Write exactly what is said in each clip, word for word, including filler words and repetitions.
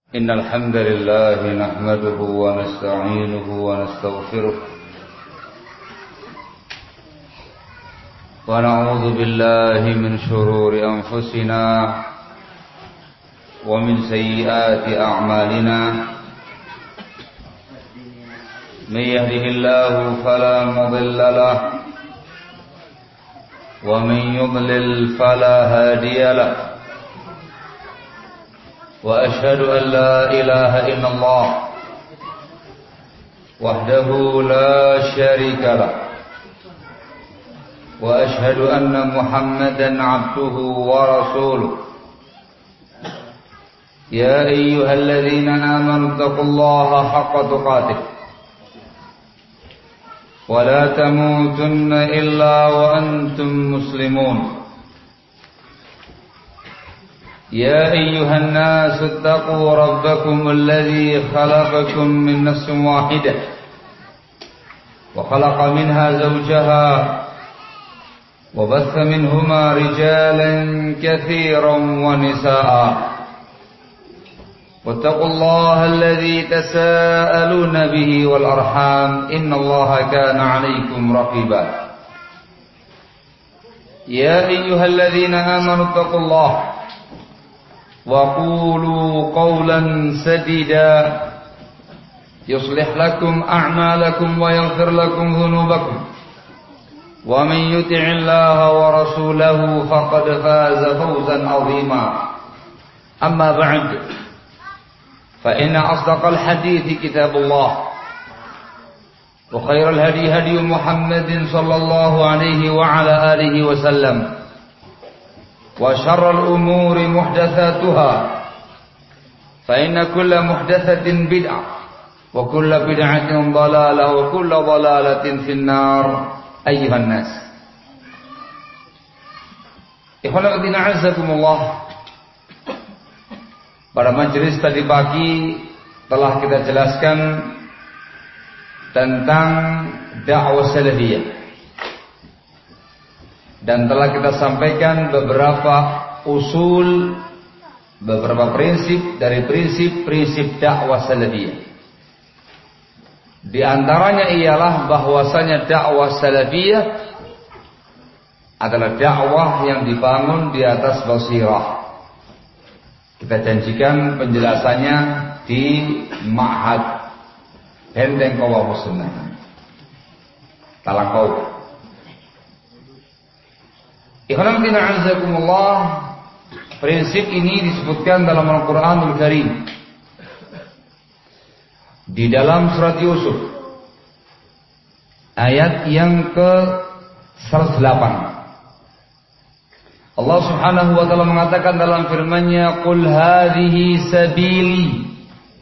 إن الحمد لله نحمده ونستعينه ونستغفره ونعوذ بالله من شرور أنفسنا ومن سيئات أعمالنا من يهده الله فلا مضل له ومن يضلل فلا هادي له وأشهد أن لا إله إلا الله وحده لا شريك له وأشهد أن محمدا عبده ورسوله يا أيها الذين آمنوا اتقوا الله حق تقاته ولا تموتن إلا وأنتم مسلمون يا أيها الناس اتقوا ربكم الذي خلقكم من نفس واحدة وخلق منها زوجها وبث منهما رجالا كثيرا ونساء واتقوا الله الذي تساءلون به والأرحام إن الله كان عليكم رقيبا يا أيها الذين آمنوا اتقوا الله وقولوا قولا سديدا يصلح لكم أعمالكم ويغفر لكم ذنوبكم ومن يطع الله ورسوله فقد فاز فوزا عظيما أما بعد فإن أصدق الحديث كتاب الله وخير الهدي هدي محمد صلى الله عليه وعلى آله وسلم وشر الأمور محدثاتها فإن كل محدثة بدعة وكل بدعة ضلالة وكل ضلالة في النار أيها الناس. Ikhwan fillah a'azzakumullah. Pada majelis tadi pagi telah kita jelaskan tentang dakwah salafiyah. Dan telah kita sampaikan beberapa usul, beberapa prinsip dari prinsip-prinsip dakwah salafiyah. Di antaranya ialah bahwasanya dakwah salafiyah adalah dakwah yang dibangun di atas basirah. Kita janjikan penjelasannya di Ma'had Benteng Qawwam Sunnah Talangkau. Ikhwan fillah a'azzakumullah, prinsip ini disebutkan dalam Al-Qur'anul Karim di dalam surat Yusuf ayat yang ke seratus delapan. Allah Subhanahu wa taala mengatakan dalam firman-Nya, "Qul hadhihi sabili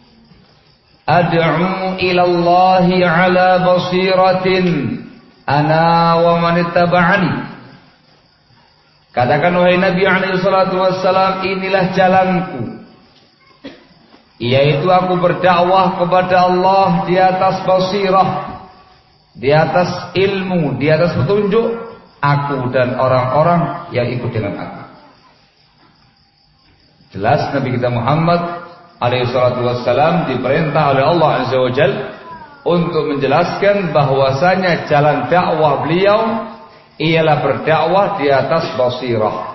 ad'u ila Allahi 'ala basiratin ana wa man ittaba'ani." Katakan wahai Nabi alaihi salatu wassalam, inilah jalanku, yaitu aku berdakwah kepada Allah di atas basirah, di atas ilmu, di atas petunjuk, aku dan orang-orang yang ikut dengan aku. Jelas Nabi kita Muhammad alaihi salatu wassalam diperintah oleh Allah azza wa jalla untuk menjelaskan bahwasanya jalan dakwah beliau ialah berdakwah di atas basirah.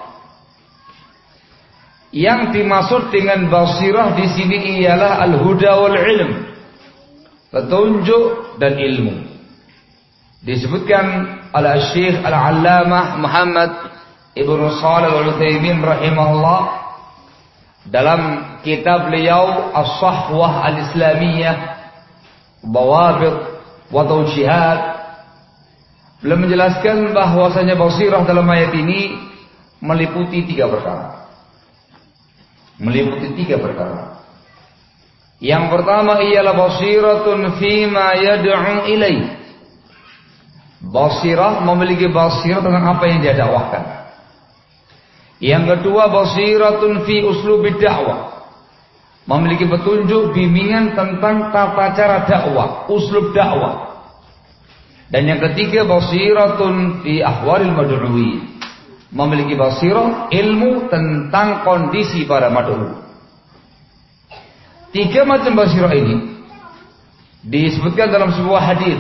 Yang dimaksud dengan basirah di sini ialah al-huda wal ilm, petunjuk dan ilmu. Disebutkan oleh Syekh Al-Allamah Muhammad Ibnu Shalih Al-Utsaimin rahimahullah dalam kitab beliau As-Sahwah Al-Islamiyah Dawabit wa Tawjihat. Beliau menjelaskan bahwasanya basirah dalam ayat ini meliputi tiga perkara. Meliputi tiga perkara. Yang pertama ialah basiratun fima yad'u ilaih. Basirah memiliki basirah tentang apa yang dia dakwahkan. Yang kedua basiratun fi uslubid dakwah. Memiliki petunjuk bimbingan tentang tata cara dakwah, uslub dakwah. Dan yang ketiga basiratun fi ahwalil mad'uin, memiliki basirah ilmu tentang kondisi para mad'u. Tiga macam basirah ini disebutkan dalam sebuah hadis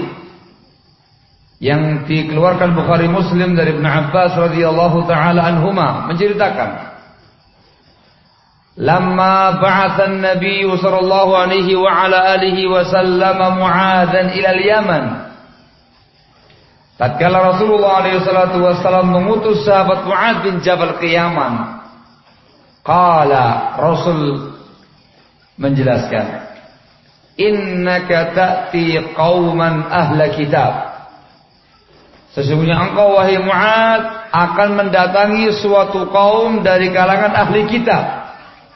yang dikeluarkan Bukhari Muslim dari Ibnu Abbas radhiyallahu taala anhuma, menceritakan lamma ba'atha an-nabiy sallallahu alaihi wa ala alihi wa sallam Mu'adzan ila al-Yaman. Tatkala Rasulullah alaihi salatu wasallam mengutus sahabat Mu'adz bin Jabal ke Yaman, qala, Rasul menjelaskan, innaka ta'ti qauman ahla kitab. Sesungguhnya engkau wahai Mu'adz akan mendatangi suatu kaum dari kalangan ahli kitab.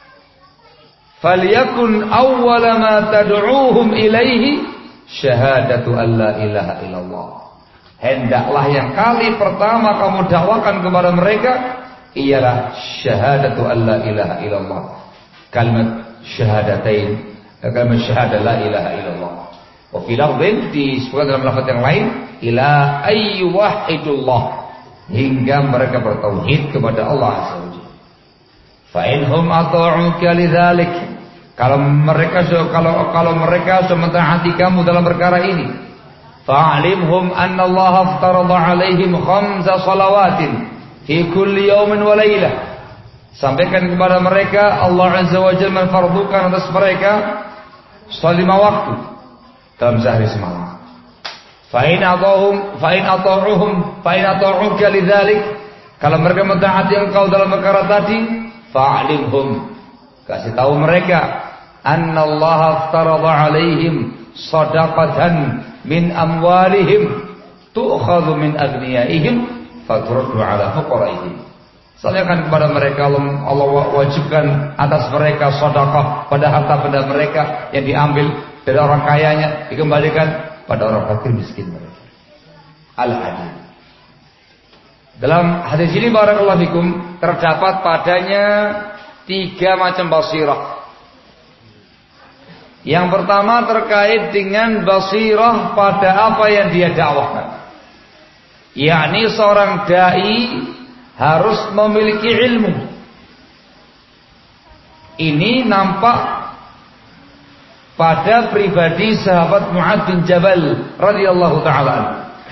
Falyakun awwala ma tad'uuhum ilaihi syahadatu an la ilaha illallah. Hendaklah yang kali pertama kamu dakwakan kepada mereka ialah syahadatu an la ilaha illallah. Kalimat syahadatain, kalimat syahadah la ilaha illallah. Wa fi lafdhin, disebutkan dalam lafaz yang lain, ila ayyuhidullah, hingga mereka bertauhid kepada Allah Azza wa Jalla. Fa inhum ata'uka lidzalik, kalau mereka kalau kalau mereka sudah mentaati kamu dalam perkara ini, fa'alimhum anna Allah aftarada 'alaihim khamsa salawatin fi kulli yawmin wa lailah. Sampaikan kepada mereka Allah Azza wa Jalla memfardukan atas mereka salat lima waktu dalam sehari semalam. Fa in ata'uhum fa in ata'uhum fa in ata'uka lidzalik, kalau mereka mentaati engkau dalam perkara tadi, fa'alimhum, kasih tahu mereka, anna Allah aftarada 'alaihim shadaqatan min amwalihim tu'khadhu min aghniyaihim faturaddu 'ala fuqaraihim. Sampaikan kepada mereka, Allah, Allah wajibkan atas mereka sedekah pada harta benda mereka yang diambil dari orang kayanya, dikembalikan pada orang fakir miskin mereka. Al-Hadid. Dalam hadis ini barakallahu fikum terdapat padanya tiga macam basirah. Yang pertama terkait dengan basirah pada apa yang dia dakwahkan, yakni seorang dai harus memiliki ilmu. Ini nampak pada pribadi sahabat Mu'adz bin Jabal radhiyallahu taala anhu,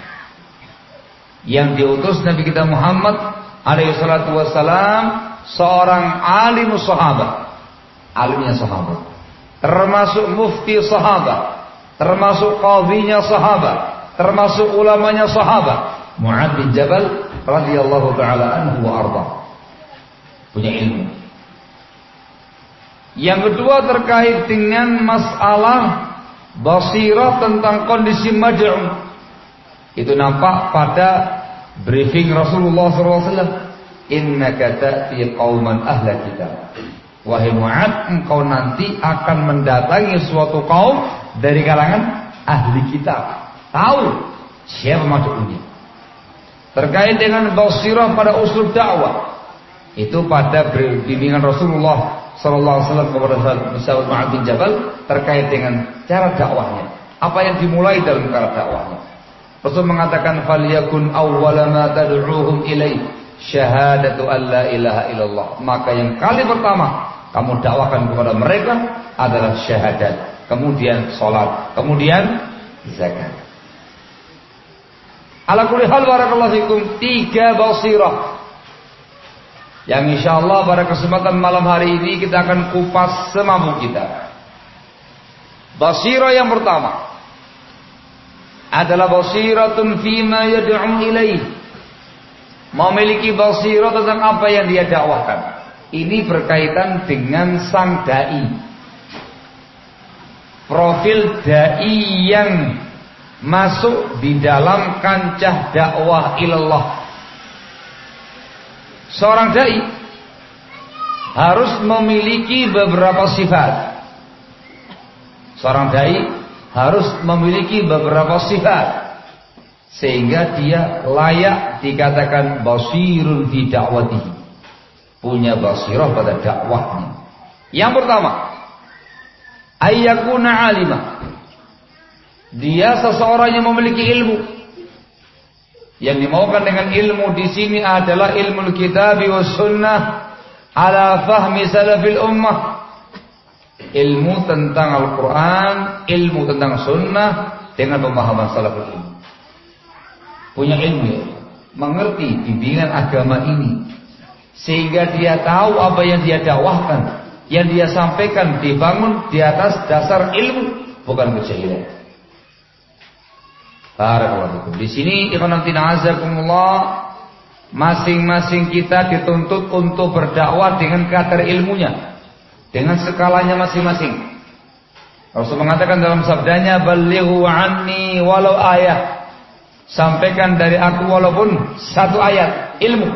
yang diutus Nabi kita Muhammad alaihi salatu wassalam, seorang alim sahabat, alimnya sahabat, termasuk mufti sahabat, termasuk qadhinya sahabat, termasuk ulamanya sahabat, Mu'adz bin Jabal radhiyallahu taala anhu wa arda, punya ilmu. Yang kedua terkait dengan masalah basirah tentang kondisi mad'u. Itu nampak pada briefing Rasulullah sallallahu alaihi wasallam, innaka ta'ti qauman ahla kitab. Wahai Mu'adz, engkau nanti akan mendatangi suatu kaum dari kalangan ahli kitab. Tahu siapa mad'unya. Terkait dengan basirah pada usul dakwah, itu pada bimbingan Rasulullah sallallahu alaihi wasallam kepada sahabat Mu'adz bin Jabal terkait dengan cara dakwahnya, apa yang dimulai dalam cara dakwahnya. Rasul mengatakan, falyakun awwala ma tad'uuhum ilai syahadatu an la ilaha illallah. Maka yang kali pertama kamu dakwakan kepada mereka adalah syahadat, kemudian salat, kemudian zakat. Ala kulli hal barakallahu fikum, tiga basirah yang insyaallah pada kesempatan malam hari ini kita akan kupas semampu kita. Basirah yang pertama adalah basiratun fima yad'u ilaih, memiliki basirah tentang apa yang dia dakwahkan. Ini berkaitan dengan sang dai, profil dai yang masuk di dalam kancah dakwah ilallah. Seorang dai harus memiliki beberapa sifat. Seorang dai harus memiliki beberapa sifat sehingga dia layak dikatakan basirun fi da'watihi, punya basirah pada dakwahnya. Yang pertama, ayyakuna alima, dia seseorang yang memiliki ilmu. Yang dimaukan dengan ilmu di sini adalah ilmu kitab wa sunnah ala fahmi salafil ummah, ilmu tentang Al-Quran, ilmu tentang Sunnah dengan pemahaman salaful ilmu. Punya ilmu ya, mengerti bimbingan agama ini, sehingga dia tahu apa yang dia dakwahkan, yang dia sampaikan dibangun di atas dasar ilmu, bukan kejahilan. Barakallahu fikum. Di sini ikhwan fillah azakumullah, masing-masing kita dituntut untuk berdakwah dengan kadar ilmunya, dengan skalanya masing-masing. Rasul mengatakan dalam sabdanya, "Ballighu anni walau ayat." Sampaikan dari aku walaupun satu ayat ilmu.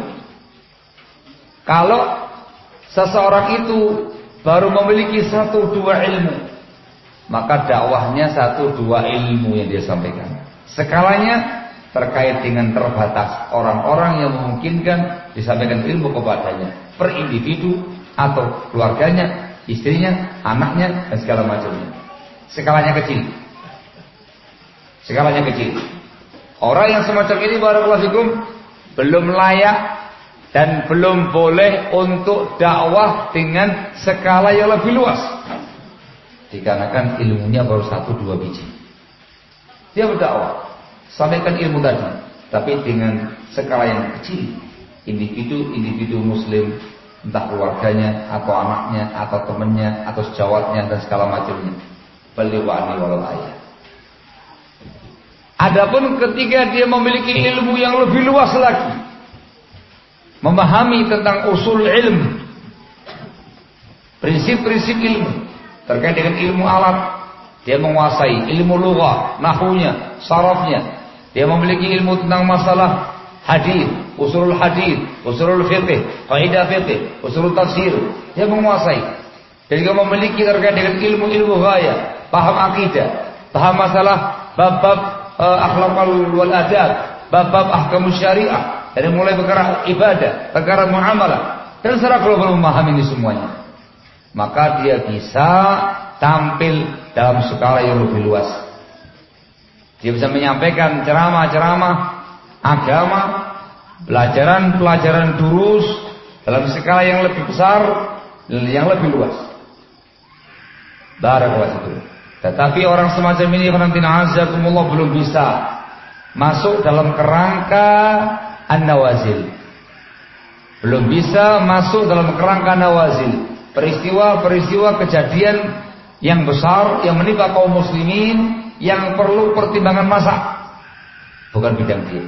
Kalau seseorang itu baru memiliki satu dua ilmu, maka dakwahnya satu dua ilmu yang dia sampaikan. Skalanya terkait dengan terbatas orang-orang yang memungkinkan disampaikan ilmu kepadanya, per individu atau keluarganya, istrinya, anaknya, dan segala macamnya. Skalanya kecil. Skalanya kecil. Orang yang semacam ini barakallahu fikum belum layak dan belum boleh untuk dakwah dengan skala yang lebih luas, dikarenakan ilmunya baru satu dua biji. Dia berdakwah, sampaikan ilmu tadi, tapi dengan skala yang kecil, individu-individu muslim, entah keluarganya atau anaknya atau temannya atau sejawatnya dan segala macamnya. Ballighu anni walau ayat. Adapun ketika dia memiliki ilmu yang lebih luas lagi, memahami tentang usul ilmu, prinsip-prinsip ilmu terkait dengan ilmu alat, dia menguasai ilmu lughah, nahwunya, sarafnya, dia memiliki ilmu tentang masalah hadis, usulul hadis, usulul fiqh, kaidah fiqh, usulul tafsir, dia menguasai. Dan juga memiliki terkait dengan ilmu-ilmu ghaya, paham akidah, paham masalah bab-bab Uh, akhlaqul wal adab, bab-bab ahkam syariah, dari mulai perkara ibadah, perkara muamalah, dan secara global memahami ini semuanya, maka dia bisa tampil dalam skala yang lebih luas. Dia bisa menyampaikan ceramah-ceramah agama, pelajaran-pelajaran durus dalam skala yang lebih besar, yang lebih luas. Barakallahu fikum. Tetapi orang semacam ini azakumullah belum bisa masuk dalam kerangka an-nawazil. Belum bisa masuk dalam kerangka nawazil, peristiwa-peristiwa kejadian yang besar yang menimpa kaum muslimin yang perlu pertimbangan masa. Bukan bidang dia.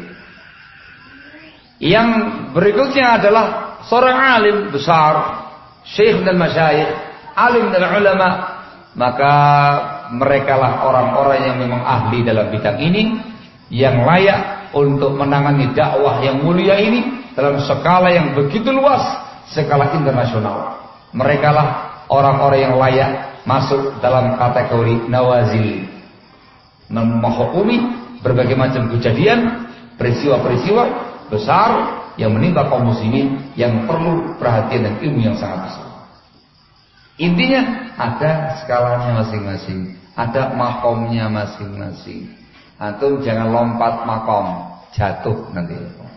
Yang berikutnya adalah seorang alim besar, syekh dan masyayikh, alim dan ulama, maka merekalah orang-orang yang memang ahli dalam bidang ini, yang layak untuk menangani dakwah yang mulia ini dalam skala yang begitu luas, skala internasional. Merekalah orang-orang yang layak masuk dalam kategori nawazil, menghukumi berbagai macam kejadian, peristiwa-peristiwa besar yang menimpa kaum muslimin yang perlu perhatian dan ilmu yang sangat besar. Intinya ada skalanya masing-masing, ada makomnya masing-masing. Antum jangan lompat makom, jatuh nanti.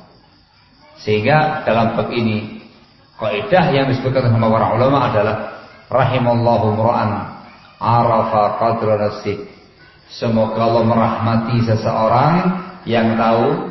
Sehingga dalam bab ini kaidah yang disebutkan sama para ulama adalah rahimallahu mura'an arafa qadra nafsih. Semoga Allah merahmati seseorang yang tahu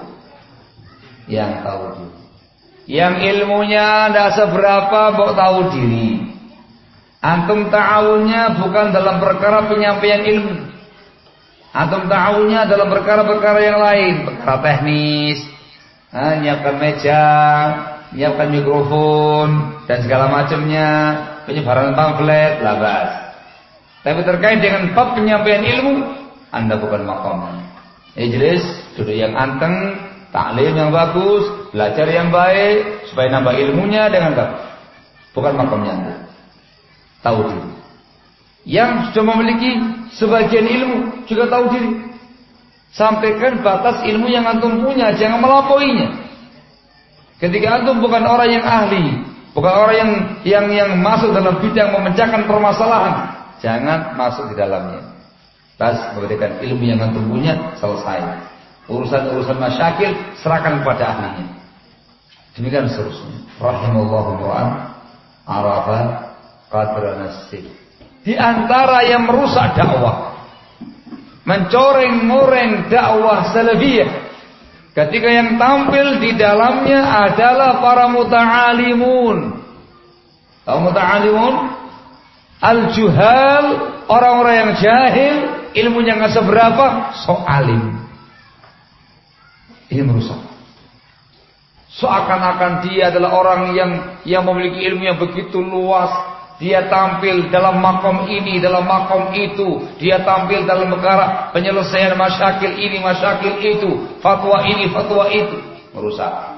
yang tahu diri. Yang ilmunya tidak seberapa, kok tahu diri. Antum ta'awunnya bukan dalam perkara penyampaian ilmu. Antum ta'awunnya dalam perkara-perkara yang lain, perkara teknis, nah, nyiapkan meja, nyiapkan mikrofon dan segala macamnya, penyebaran pamflet, labas. Tapi terkait dengan bab penyampaian ilmu, Anda bukan makom. Ijlis, duduk yang anteng, taklim yang bagus, belajar yang baik supaya nambah ilmunya dengan bagus. Bukan makomnya Anda. Tahu diri. Yang sudah memiliki sebagian ilmu juga tahu diri. Sampaikan batas ilmu yang antum punya, jangan melampauinya. Ketika antum bukan orang yang ahli, bukan orang yang yang yang masuk dalam bidang memecahkan permasalahan, jangan masuk di dalamnya. Bas memberikan ilmu yang antum punya, selesai. Urusan-urusan masyakil serahkan kepada ahlinya. Demikian seterusnya. Rahimallahu mura'an arafa qadra nafsih. di antara yang merusak dakwah, mencoreng-moreng dakwah salafiyah, ketika yang tampil di dalamnya adalah para muta'alimun. Tahu muta'alimun? Al-juhal, orang-orang yang jahil, ilmunya nggak seberapa, sok alim. Ini merusak. Seakan-akan dia adalah orang yang yang memiliki ilmu yang begitu luas. Dia tampil dalam makom ini, dalam makom itu. Dia tampil dalam perkara penyelesaian masyakil ini, masyakil itu, fatwa ini, fatwa itu. Merusak.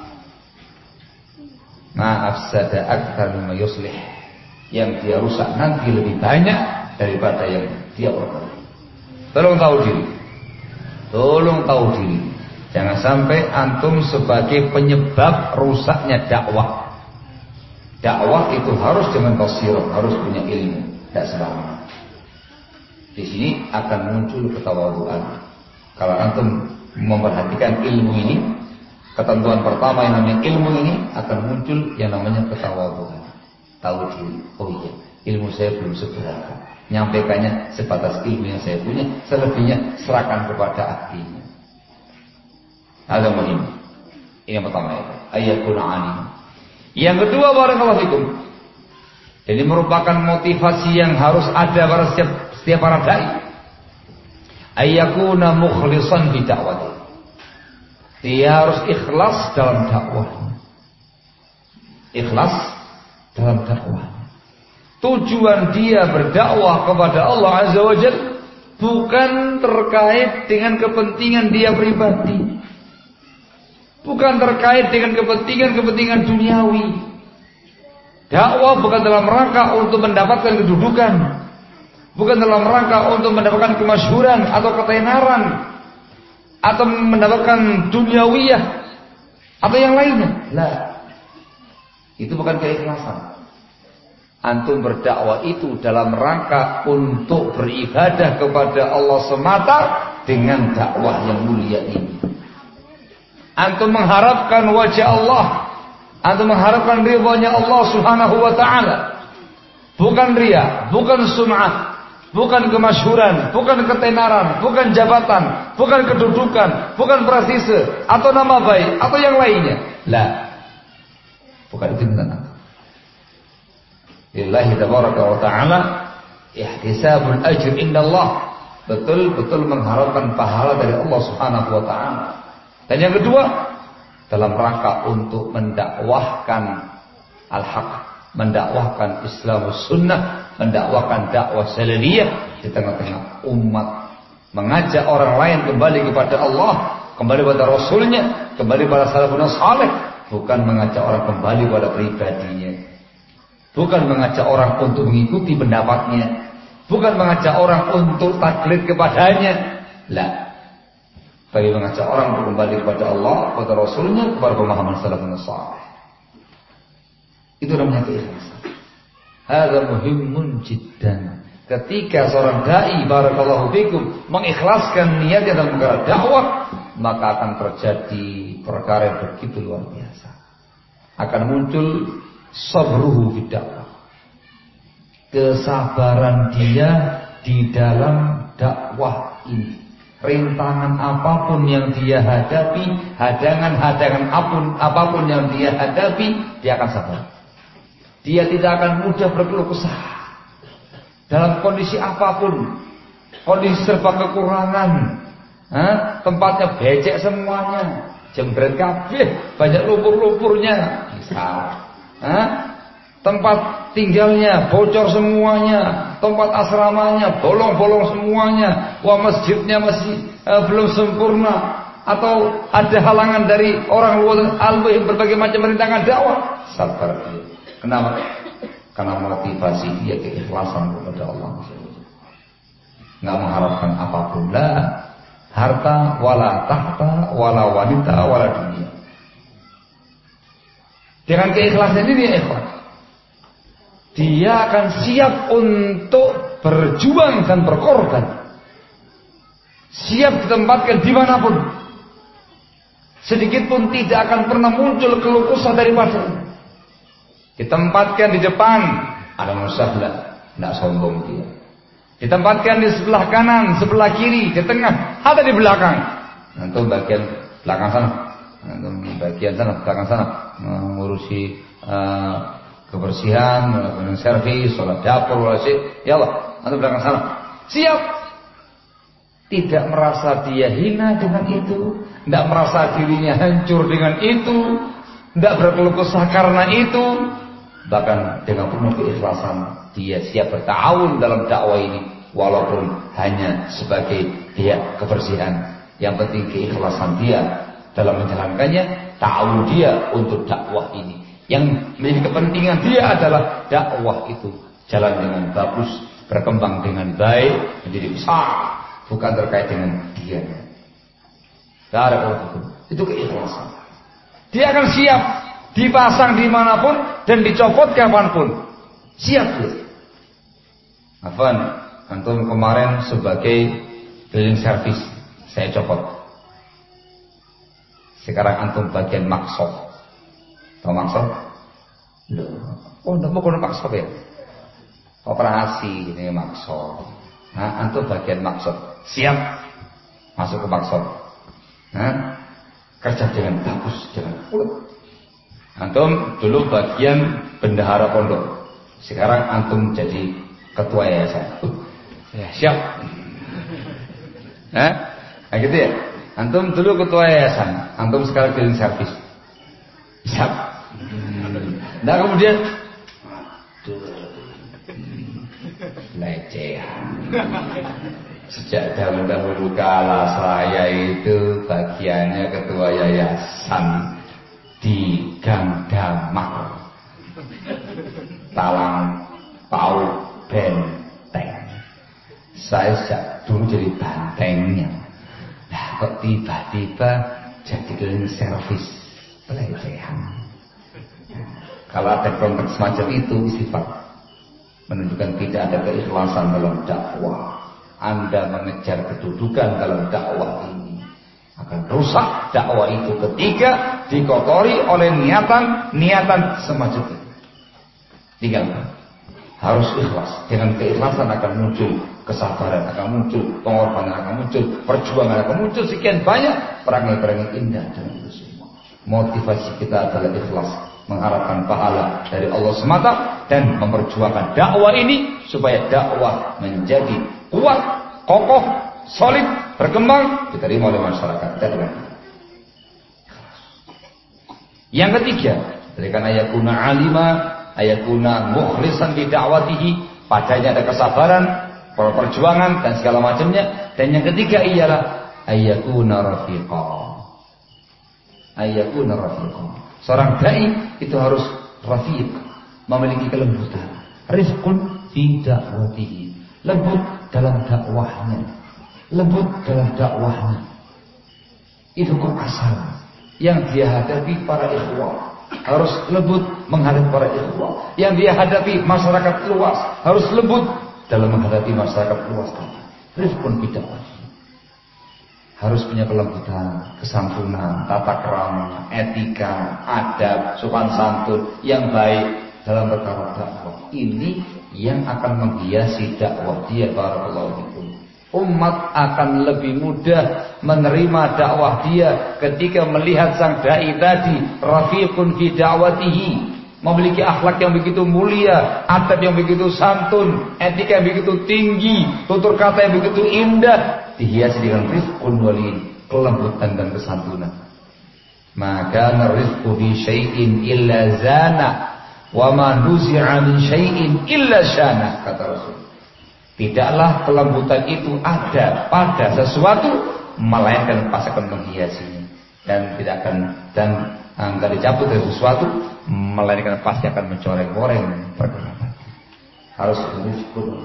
Ma'afsada akthar mimma yuslih. Yang dia rusak nanti lebih banyak daripada yang dia perbaiki. Tolong tahu diri. Tolong tahu diri. Jangan sampai antum sebagai penyebab rusaknya dakwah. Dakwah itu harus dengan basirah, harus punya ilmu, tidak sembarangan. Di sini akan muncul ketawaduan. Kalau antum memperhatikan ilmu ini, ketentuan pertama yang namanya ilmu ini akan muncul yang namanya ketawaduan. Tahu diri. Oh iya, ilmu saya belum seberapa. Nyampaikannya sebatas ilmu yang saya punya, selebihnya serahkan kepada ahlinya. Ada muhim. Ini yang pertama ya. Ayakun alim. Yang kedua, barakallahu fikum. Ini merupakan motivasi yang harus ada pada setiap setiap para dai. Ayakuna mukhlishan bi da'wati. Dia harus ikhlas dalam dakwahnya. Ikhlas dalam dakwahnya. Tujuan dia berdakwah kepada Allah Azza wa Jalla bukan terkait dengan kepentingan dia pribadi. Bukan terkait dengan kepentingan-kepentingan duniawi. Dakwah bukan dalam rangka untuk mendapatkan kedudukan, bukan dalam rangka untuk mendapatkan kemasyhuran atau ketenaran, atau mendapatkan duniawiyah atau yang lainnya. Lah, itu bukan keikhlasan. Antum berdakwah itu dalam rangka untuk beribadah kepada Allah semata dengan dakwah yang mulia ini. Antum mengharapkan wajah Allah, antum mengharapkan ridhonya Allah Subhanahu wa taala. Bukan riya, bukan sum'ah, bukan kemasyhuran, bukan ketenaran, bukan jabatan, bukan kedudukan, bukan prestise atau nama baik atau yang lainnya. Lah. Bukan itu benar. Lillahi tabaraka wa taala ihtisabul ajr indallah. Betul-betul mengharapkan pahala dari Allah Subhanahu wa taala. Dan yang kedua, dalam rangka untuk mendakwahkan al-haq, mendakwahkan Islam sunnah, mendakwahkan dakwah salafiyah di tengah-tengah umat, mengajak orang lain kembali kepada Allah, kembali kepada Rasulnya, kembali kepada salafun saleh, bukan mengajak orang kembali kepada pribadinya, bukan mengajak orang untuk mengikuti pendapatnya, bukan mengajak orang untuk taklid kepadanya, lah. Bagi mengajak orang untuk kembali kepada Allah, kepada Rasulnya, kepada pemahaman salafun salih. Itu namanya keikhlasan. Hadza muhimmun jiddan. Ketika seorang dai barakallahu fikum mengikhlaskan niatnya dalam perkara dakwah, maka akan terjadi perkara yang begitu luar biasa. Akan muncul sabruhu fid dakwah. Kesabaran dia di dalam dakwah ini. Rintangan apapun yang dia hadapi, hadangan-hadangan apapun, apapun yang dia hadapi, dia akan sabar. Dia tidak akan mudah berkeluh kesah. Dalam kondisi apapun, kondisi serba kekurangan, ha? Tempatnya becek semuanya, jembret kabeh, banyak lumpur-lumpurnya, bisa. Ha? Tempat tinggalnya bocor semuanya, tempat asramanya bolong-bolong semuanya, wah masjidnya masih uh, belum sempurna, atau ada halangan dari orang luar, alwi berbagai macam rintangan dakwah, sabar dia. Kenapa? Karena motivasi dia keikhlasan kepada Allah. Nggak mengharapkan apapun lah, harta, wala tahta, wala wanita, wala dunia. Dengan keikhlasan ini dia ikhlas. Dia akan siap untuk berjuang dan berkorban. Siap ditempatkan dimanapun. Sedikit pun tidak akan pernah muncul keluh kesah daripadanya. Ditempatkan di depan, ahlan wa sahlan. Tidak sombong dia. Ditempatkan di sebelah kanan, sebelah kiri, di tengah, atau di belakang. Antum bagian belakang sana, antum bagian sana, belakang sana, mengurusi uh, kebersihan, melakukan servis, sholat dapur, wajib. Ya Allah, antum belakang sana. Siap. Tidak merasa dia hina dengan itu, tidak merasa dirinya hancur dengan itu, tidak berkeluh kesah karena itu. Bahkan dengan penuh keikhlasan dia siap bertahun dalam dakwah ini, walaupun hanya sebagai dia kebersihan. Yang penting keikhlasan dia dalam menjalankannya, tahu dia untuk dakwah ini. Yang menjadi kepentingan dia adalah dakwah itu jalan dengan bagus, berkembang dengan baik, menjadi besar, bukan terkait dengan dia. Itu keikhlasan. Dia akan siap dipasang dimanapun dan dicopot kapanpun. Siap dia. Afwan, antum kemarin sebagai cleaning service saya copot. Sekarang antum bagian maksud. Tahu maksud? Loh, oh enggak mau kono maksud ya? Operasi ini maksud. Nah, antum bagian maksud. Siap masuk ke maksud. Nah, kerja dengan bagus, dengan kuat. Antum dulu bagian bendahara pondok. Sekarang antum jadi ketua yayasan. Uh, ya, siap. Hah? Nah gitu ya. Antum dulu ketua yayasan, antum sekarang cleaning service. Siap. Nah kemudian pelecehan. Sejak dahulu-dahulu kala saya itu bagiannya ketua yayasan di Gang Damar, Talang Pau Benteng. Saya sejak dulu jadi bantengnya. Nah kok tiba-tiba jadi cleaning service, pelecehan. Kalau ada konteks semacam itu istighfar, menunjukkan tidak ada keikhlasan dalam dakwah. Anda mengejar kedudukan dalam dakwah ini, akan rusak dakwah itu ketika dikotori oleh niatan-niatan semacam itu. Tinggalkan. Harus ikhlas. Dengan keikhlasan akan muncul kesabaran, akan muncul pengorbanan, akan muncul perjuangan, akan muncul sekian banyak perangai-perangai indah dengan itu semua. Motivasi kita adalah ikhlas, mengharapkan pahala dari Allah semata dan memperjuangkan dakwah ini supaya dakwah menjadi kuat, kokoh, solid, berkembang, diterima oleh masyarakat. Kita dengan yang ketiga, berikan ayakuna alima, ayakuna mukhlisan di dakwatihi, padanya ada kesabaran, perjuangan dan segala macamnya. Dan yang ketiga ialah ayakuna rafiqa, ayakuna rafiqa. Seorang dai itu harus rafiq, memiliki kelembutan, rifqun fi dakwatihi, lembut dalam dakwahnya, lembut dalam dakwahnya. Itu hukum asal yang dia hadapi para ikhwah, harus lembut menghadapi para ikhwah. Yang dia hadapi masyarakat luas, harus lembut dalam menghadapi masyarakat luas. Rifqun fi dakwatihi, harus punya kelembutan, kesantunan, tata krama, etika, adab, sopan santun yang baik dalam perkara dakwah. Ini yang akan menghiasi dakwah dia. Barakallahu fikum. Umat akan lebih mudah menerima dakwah dia ketika melihat sang dai tadi rafiqun fi da'watihi, memiliki akhlak yang begitu mulia, adab yang begitu santun, etika yang begitu tinggi, tutur kata yang begitu indah, dihiasi dengan rifqun walin, kelembutan dan kesantunan. Maka narifqu bi syai'in illa zana, wa ma nuzi'a min syai'in illa syana, kata Rasul. Tidaklah kelembutan itu ada pada sesuatu melainkan pasti akan menghiasinya, dan tidak akan dan enggak dicabut dari sesuatu melainkan pasti akan mencoreng-coreng perkara. Harus rifqun.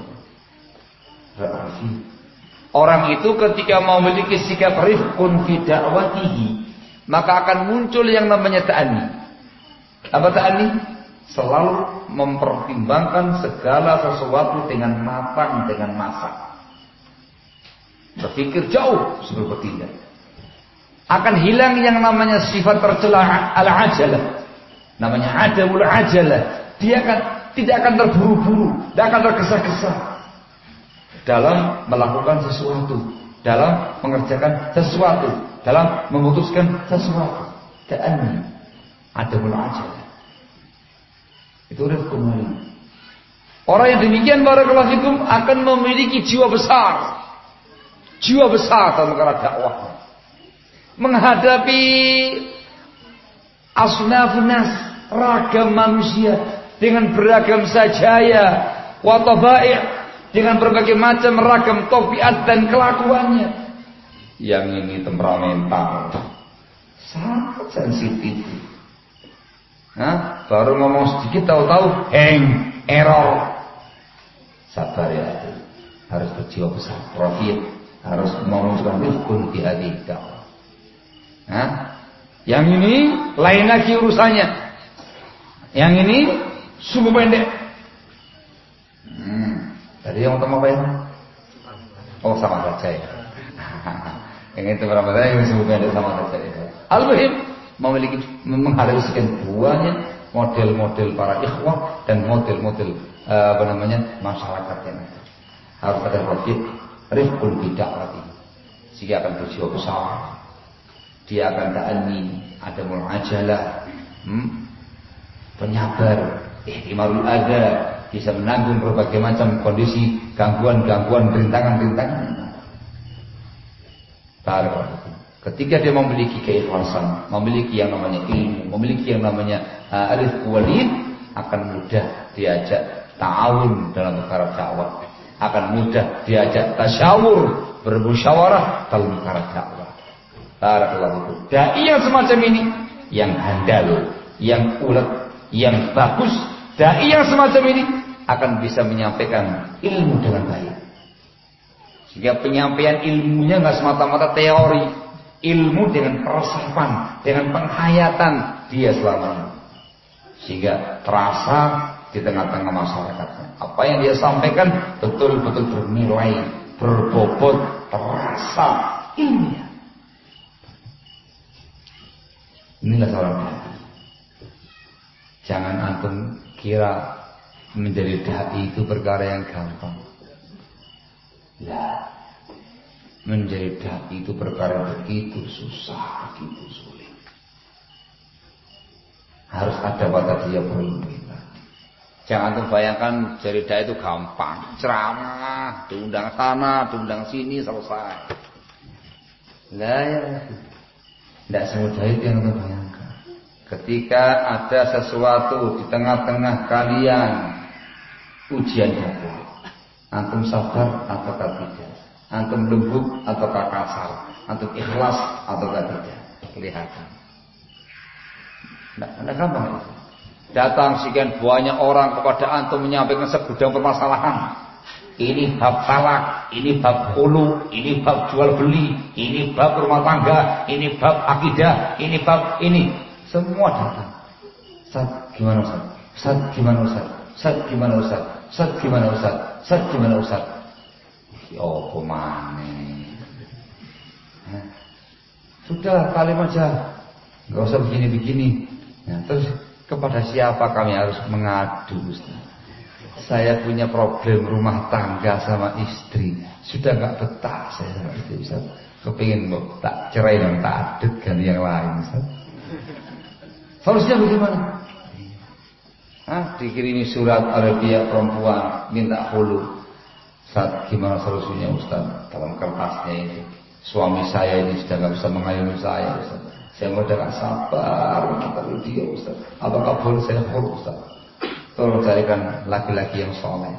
Orang itu ketika mau memiliki sikap rifqun fi da'watihi, maka akan muncul yang namanya ta'ani. Apa ta'ani? Selalu mempertimbangkan segala sesuatu dengan matang, dengan masak. Berpikir jauh sebelum bertindak. Akan hilang yang namanya sifat tercela al-ajalah. Namanya adamul ajalah. Dia akan tidak akan terburu-buru, tidak akan tergesa-gesa dalam melakukan sesuatu, dalam mengerjakan sesuatu, dalam memutuskan sesuatu. Dan ada aja. Itu rifqun. Orang yang demikian barakallahu fikum akan memiliki jiwa besar. Jiwa besar dalam perkara dakwah. Menghadapi asnafun nas, ragam manusia dengan beragam sajaya wa tabai', dengan berbagai macam ragam tabiat dan kelakuannya. Yang ini temperamental, sangat sensitif. Hah? Baru ngomong sedikit tahu-tahu hang, error. Sabar ya, harus berjiwa besar, profit, harus menunjukkan rifqun di hati dakwah. Hah? Yang ini lain lagi urusannya. Yang ini sungguh pendek. Hmm. Tadi yang utama apa ya? Oh, sama saja ya. Yang itu berapa tadi yang sungguh pendek sama saja ya. Al-muhim memiliki menghadapi sekian banyak model-model para ikhwah dan model-model uh, apa namanya masyarakat yang ada. Harus ada rifq, rifqul bidakwati. Sehingga akan berjiwa besar. Dia akan ta'anni, ada mu'ajalah, hmm? penyabar, ihtimalul adza, bisa menanggung berbagai macam kondisi, gangguan-gangguan, rintangan-rintangan. Ketika dia memiliki keikhlasan, memiliki yang namanya ilmu, memiliki yang namanya uh, alif walid, akan mudah diajak ta'awun dalam perkara dakwah, akan mudah diajak tasyawur, bermusyawarah dalam perkara dakwah. Barakallahu. Dai yang semacam ini, yang handal, yang ulet, yang bagus, dai yang semacam ini akan bisa menyampaikan ilmu dengan baik. Sehingga penyampaian ilmunya nggak semata-mata teori, ilmu dengan peresapan, dengan penghayatan dia selamanya. Sehingga terasa di tengah-tengah masyarakatnya. Apa yang dia sampaikan betul-betul bernilai, berbobot, terasa ilmiah. Inilah seorang dai. Jangan antum kira menjadi dai itu perkara yang gampang. Lah, menjadi dai itu perkara yang begitu susah, begitu sulit. Harus ada pada dia perlindungan. Jangan antum bayangkan jadi dai itu gampang, ceramah, diundang sana, diundang sini, selesai. Lah ya. Tidak semudah itu yang kita bayangkan. Ketika ada sesuatu di tengah-tengah kalian, ujian dakwah, antum sabar ataukah tidak, antum lembut ataukah kasar, antum ikhlas ataukah tidak, kelihatan. Tidak gampang itu. Datang sekian banyak orang kepada antum menyampaikan segudang permasalahan. Ini bab talak, ini bab khulu, ini bab jual beli, ini bab rumah tangga, ini bab akidah, ini bab ini. Semua datang. Ustaz, gimana Ustaz? Ustaz, gimana Ustaz? Ustaz, gimana Ustaz? Ustaz, gimana Ustaz? Ustaz, gimana Ustaz? Oh, pemane. Sudah, kalimat aja. Enggak usah begini-begini. Nah, terus kepada siapa kami harus mengadu, Ustaz? Saya punya problem rumah tangga sama istri, sudah nggak betah saya sama istri. Ustaz, kepingin mau tak cerai dan tak adet ganti yang lain. Ustaz, solusinya bagaimana? Ah, dikirimi surat oleh pihak perempuan minta khulu. Ustaz, gimana solusinya Ustaz? Dalam kertasnya ini, suami saya ini sudah nggak bisa mengayomi saya, Ustaz. Saya udah nggak sabar menghadapi dia, Ustaz. Apakah boleh saya khulu, Ustaz? Tolong carikan laki-laki yang soleh.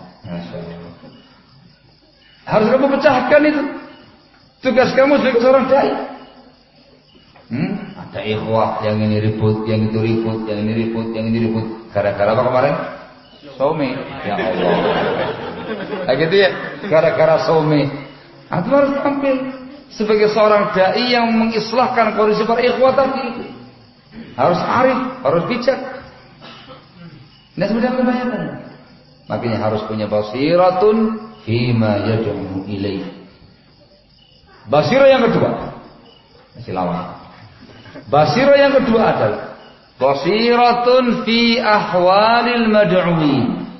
Harus kamu pecahkan itu. Tugas kamu sebagai seorang dai. Hmm? Ada ikhwah yang ini ribut, yang itu ribut, yang ini ribut, yang ini ribut. Gara-gara apa kemarin? Somi. Ya Allah. Nah gitu ya. Gara-gara somi. Itu harus tampil sebagai seorang dai yang mengislahkan kondisi para ikhwah tadi. Harus arif, harus bijak. Nah sebenarnya kebanyakan. Makanya harus punya basiratun fima yad'u ilaih. Basirah yang kedua, masih lama. Basirah yang kedua adalah basiratun fi ahwalil mad'uin.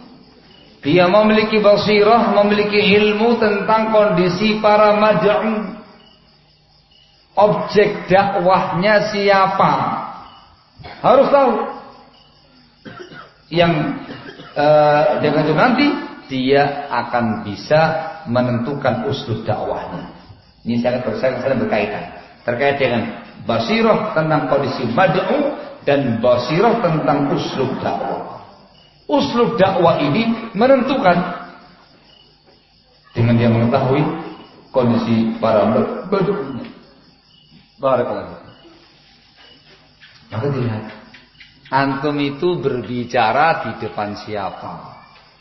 Dia memiliki basirah, memiliki ilmu tentang kondisi para mad'u. Objek dakwahnya siapa? Harus tahu. Yang uh, dengan itu nanti dia akan bisa menentukan uslub dakwahnya. Ini sangat sangat berkaitan. Terkait dengan basirah tentang kondisi mad'u dan basirah tentang uslub dakwah. Uslub dakwah ini menentukan dengan dia mengetahui kondisi para mad'unya. Barakallahu. Maka dilihat, antum itu berbicara di depan siapa?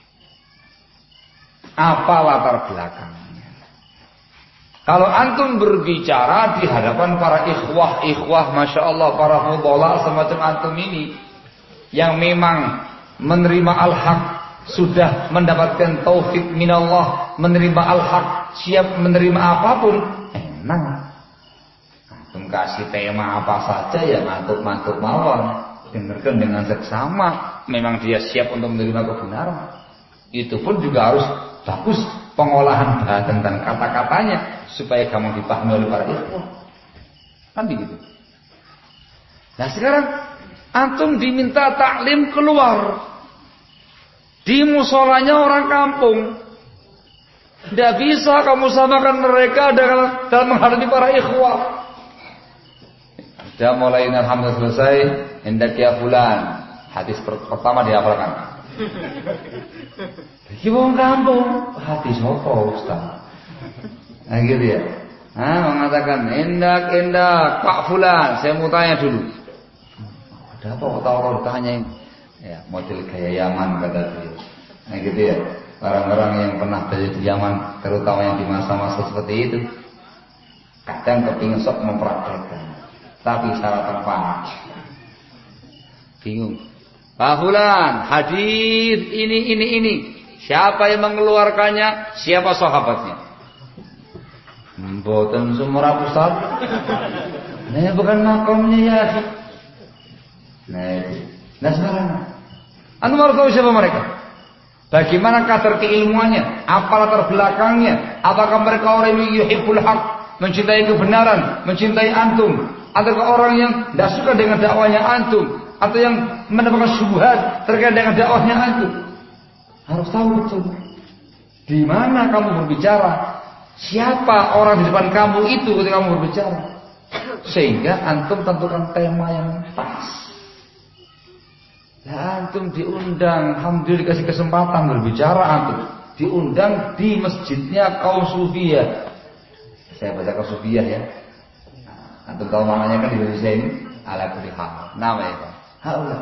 Apa latar belakangnya? Kalau antum berbicara di hadapan para ikhwah-ikhwah, masya Allah, para fudhala semacam antum ini, yang memang menerima al-haq, sudah mendapatkan taufik minallah, menerima al-haq, siap menerima apapun, enak. Antum kasih tema apa saja ya mantuk-mantuk mawon, dengarkan dengan seksama. Memang dia siap untuk menerima kebenaran. Itu pun juga harus bagus pengolahan bahasa dan kata-katanya supaya kamu dipahami oleh para ikhwah. Kan begitu. Nah sekarang antum diminta taklim keluar di musolanya orang kampung. Tidak bisa kamu samakan mereka dalam, dalam menghadapi para ikhwah. Sudah mulai alhamdulillah selesai, hendak ya fulan. Hadis pertama dihafalkan. Iki wong kampung, hadis apa Ustaz? Nah gitu ya. Nah, mengatakan hendak hendak Pak fulan, saya mau tanya dulu. Ada apa kok tahu ditanyain? Ya, model gaya Yaman kata dia. Nah gitu ya. Orang-orang yang pernah berada di Yaman, terutama yang di masa-masa seperti itu, kadang kepingin sok mempraktekkan, tapi salah tempat. Bingung. Pak fulan, hadis ini ini ini. Siapa yang mengeluarkannya? Siapa sahabatnya? Mboten sumur Ustaz. Nah, bukan makamnya ya. Nah, itu. Nah sekarang anu mau tahu siapa mereka? Bagaimana kadar keilmuannya? Apa latar belakangnya? Apakah mereka orang yang yuhibbul haq, mencintai kebenaran, mencintai antum? Ataukah orang yang tidak suka dengan dakwahnya antum? Atau yang mendapatkan syubhat terkait dengan dakwahnya antum? Harus tahu betul di mana kamu berbicara, siapa orang di depan kamu itu ketika kamu berbicara, sehingga antum tentukan tema yang pas. Nah, antum diundang, alhamdulillah dikasih kesempatan berbicara, antum diundang di masjidnya kaum Sufiyah. Saya baca kaum Sufiyah ya. Antum tahu namanya kan di Indonesia ini, ala kulli hal. Namanya apa? Haula.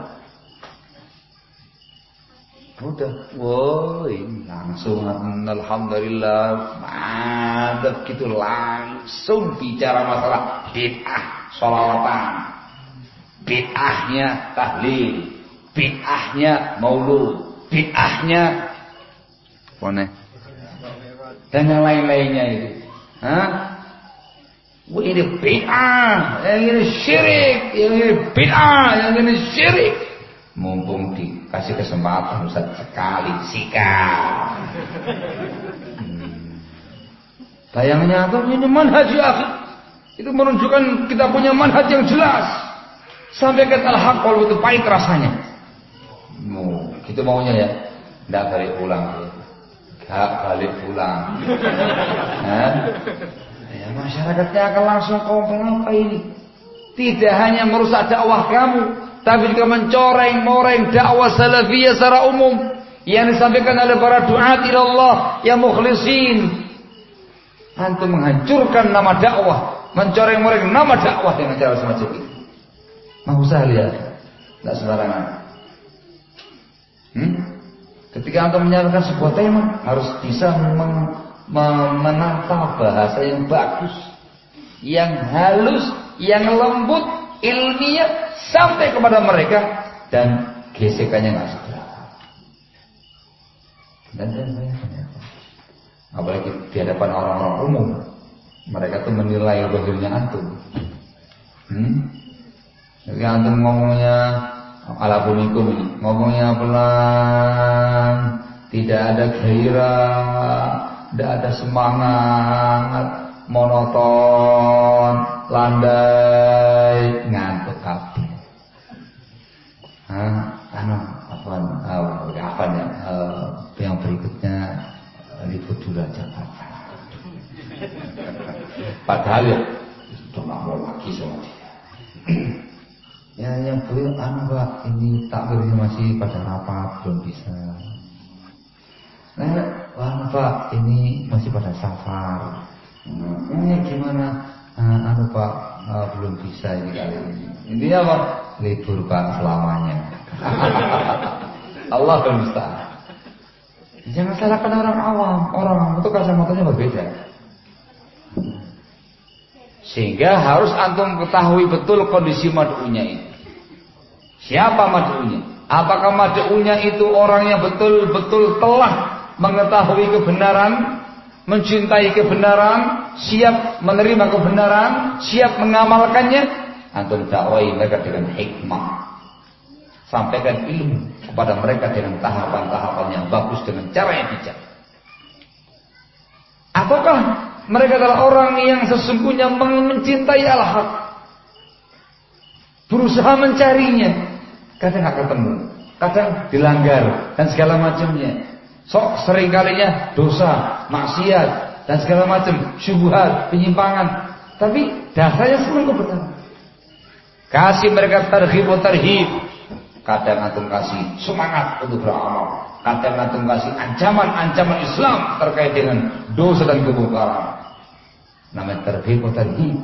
Udah, woi, langsung alhamdulillah, mantap gitu, langsung bicara masalah bid'ah, sholawatan, bid'ahnya tahlil, bid'ahnya maulud, bid'ahnya mana? Dan yang lain-lainnya itu. Hah? Wah, ini bid'ah, yang ini syirik, yang ini bid'ah, yang ini syirik. Mumpung dikasih kesempatan Ustaz sekali sikap. Hmm. Bayangnya apa? Ini manhaj ya, itu menunjukkan kita punya manhaj yang jelas. Sampaikan al-haq kalau itu pahit rasanya. Mau, gitu maunya ya. Tidak balik pulang. Gak balik pulang. Nah, ya, masyarakatnya akan langsung komplain apa ini? Tidak hanya merusak dakwah kamu, tapi juga mencoreng-moreng dakwah salafiyah secara umum yang disampaikan oleh para duat ila Allah yang mukhlisin. Antum menghancurkan nama dakwah, mencoreng-moreng nama dakwah dengan cara semacam itu. Mau saya lihat, tidak sembarangan. Hmm? Ketika antum menyampaikan sebuah tema, harus bisa mem- mem- menata bahasa yang bagus, yang halus, yang lembut, ilmiah, sampai kepada mereka dan gesekannya nggak seberapa. Dan dan apalagi di hadapan orang-orang umum, mereka tuh menilai zahirnya antum. Hmm? Jadi antum ngomongnya ala bunikum ini, ngomongnya pelan, tidak ada gairah, tidak ada semangat, monoton, landai, ngantuk kabeh. Hah, anu apa uh, apa ya uh, yang berikutnya libur dulu aja Pak. Padahal ya sudah nggak mau lagi sama dia. Ya yang belum anu Pak, ini takbirnya masih pada rapat belum bisa. Nah, anu Pak, ini masih pada safar. Nah, ini gimana? Uh, anu Pak, uh, belum bisa ini kali ini. Intinya apa? Libur Pak selamanya. Allah bermustahil. Jangan salahkan orang awam. Orang awam itu kacamatanya berbeda. Sehingga harus antum ketahui betul kondisi mad'unya itu. Siapa mad'unya? Apakah mad'unya itu orang yang betul-betul telah mengetahui kebenaran, mencintai kebenaran, siap menerima kebenaran, siap mengamalkannya? Antum dakwai mereka dengan hikmah. Sampaikan ilmu kepada mereka dengan tahapan-tahapan yang bagus, dengan cara yang bijak. Ataukah mereka adalah orang yang sesungguhnya mencintai al-haq, berusaha mencarinya, kadang nggak ketemu, kadang dilanggar dan segala macamnya. Sok seringkalinya dosa, maksiat dan segala macam, syubhat, penyimpangan. Tapi dasarnya senang kebenaran. Kasih mereka targhib wa tarhib. Kadang antum kasih semangat untuk beramal, kadang antum kasih ancaman-ancaman Islam terkait dengan dosa dan kemungkaran. Namanya targhib wa tarhib.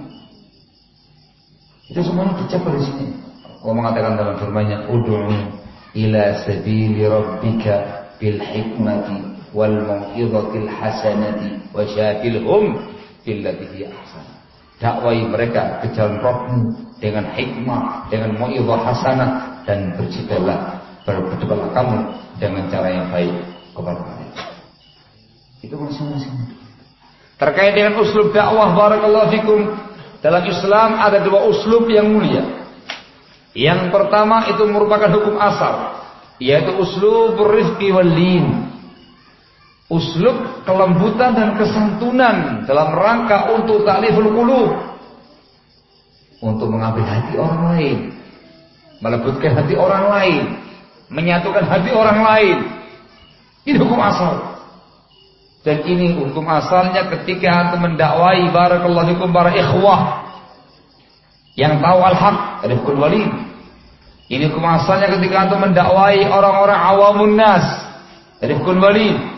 Itu semuanya dicapai di sini. Allah mengatakan dalam firman-Nya, "Ud'u ila sabili rabbika bil hikmati wal mau'izatil hasanati wasyadilhum billati hiya ahsan." Dakwai mereka ke jalan Rabbmu dengan hikmah, dengan mau'izah hasanah, dan berjidallah, berdebatlah kamu dengan cara yang baik kepada mereka. Itu masing-masing. Terkait dengan uslub dakwah, barakallahu fikum, dalam Islam ada dua uslub yang mulia. Yang pertama itu merupakan hukum asal, yaitu uslub rifqi wal lin. Uslub kelembutan dan kesantunan dalam rangka untuk ta'liful qulub, untuk mengambil hati orang lain, melembutkan hati orang lain, menyatukan hati orang lain. Ini hukum asal. Dan ini hukum asalnya ketika antum mendakwai, barakallahu fikum, para ikhwah yang tahu al-haq, rifqul walid. Ini hukum asalnya ketika antum mendakwai orang-orang awamun nas, rifqul walid.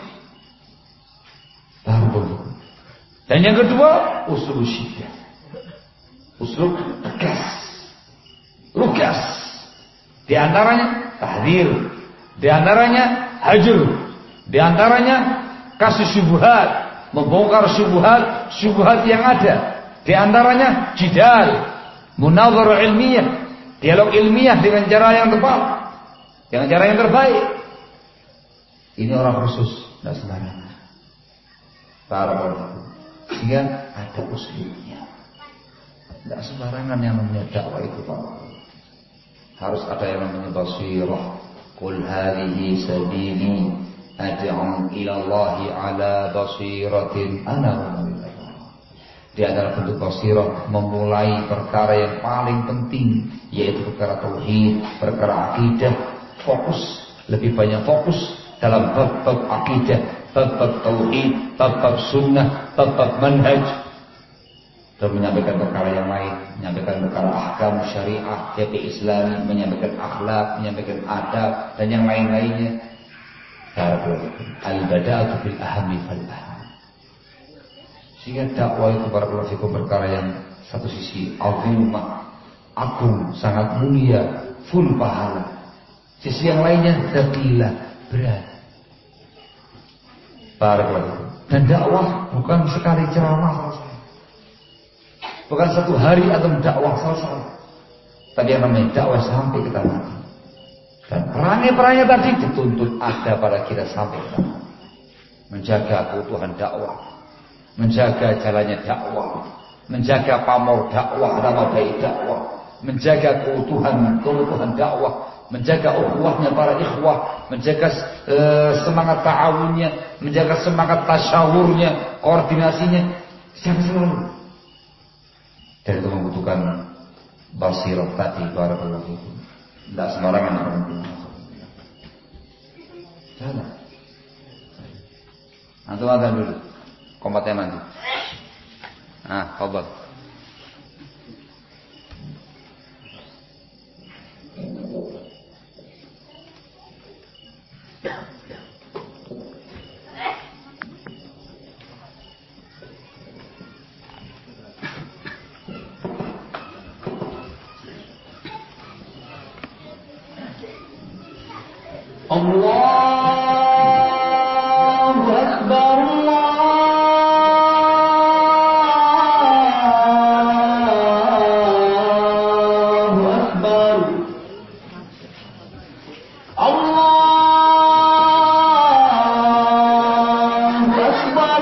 Dan yang kedua, uslub syiddah, uslub tegas, lugas. Di antaranya tahdzir, di antaranya hajr, di antaranya kasih syubhat, membongkar syubhat, syubhat yang ada. Di antaranya jidal, munazarah ilmiah, dialog ilmiah dengan cara yang tepat, dengan cara yang terbaik. Ini orang khusus, tidak sembarangan. Barakallahu. Sehingga ada uslubnya. Tidak sembarangan yang namanya dakwah itu, Pak. Harus ada yang namanya basirah. Qul hadhihi sabili ad'u ila Allahi ala basiratin ana wa man ittaba'ani. Dia adalah bentuk basirah, memulai perkara yang paling penting, yaitu perkara tauhid, perkara akidah. Fokus, lebih banyak fokus dalam bab-bab akidah, bab-bab tauhid, bab-bab sunnah, bab-bab manhaj, dan menyampaikan perkara yang lain, menyampaikan perkara ahkam syariah, yaitu Islam, menyampaikan akhlak, menyampaikan adab, dan yang lain-lainnya. Al-bada'atu bil ahami fal aham. Sehingga dakwah itu barakallahu fikum perkara yang satu sisi azimah, agung, sangat mulia, full pahala. Sisi yang lainnya daqilah, berat. Barakallahu. Dan dakwah bukan sekali ceramah selesai, bukan satu hari atau dakwah selesai, tapi yang namanya dakwah sampai kita mati. Dan perangai-perangai tadi dituntut ada pada kita sampai kita mati. Menjaga keutuhan dakwah, menjaga jalannya dakwah, menjaga pamor dakwah, nama baik dakwah, menjaga keutuhan keutuhan dakwah, menjaga ukhuwahnya para ikhwah, menjaga uh, semangat ta'awunnya, menjaga semangat tasyawurnya, koordinasinya. Siapa selalu? Dan itu membutuhkan basirah tadi, barakallahu fikum. Tidak sembarangan orang itu. Jangan. Antum ada dulu. Kompeten nanti. Ah, khobal. Allahu Akbar, Allahu Akbar, Allahu Akbar,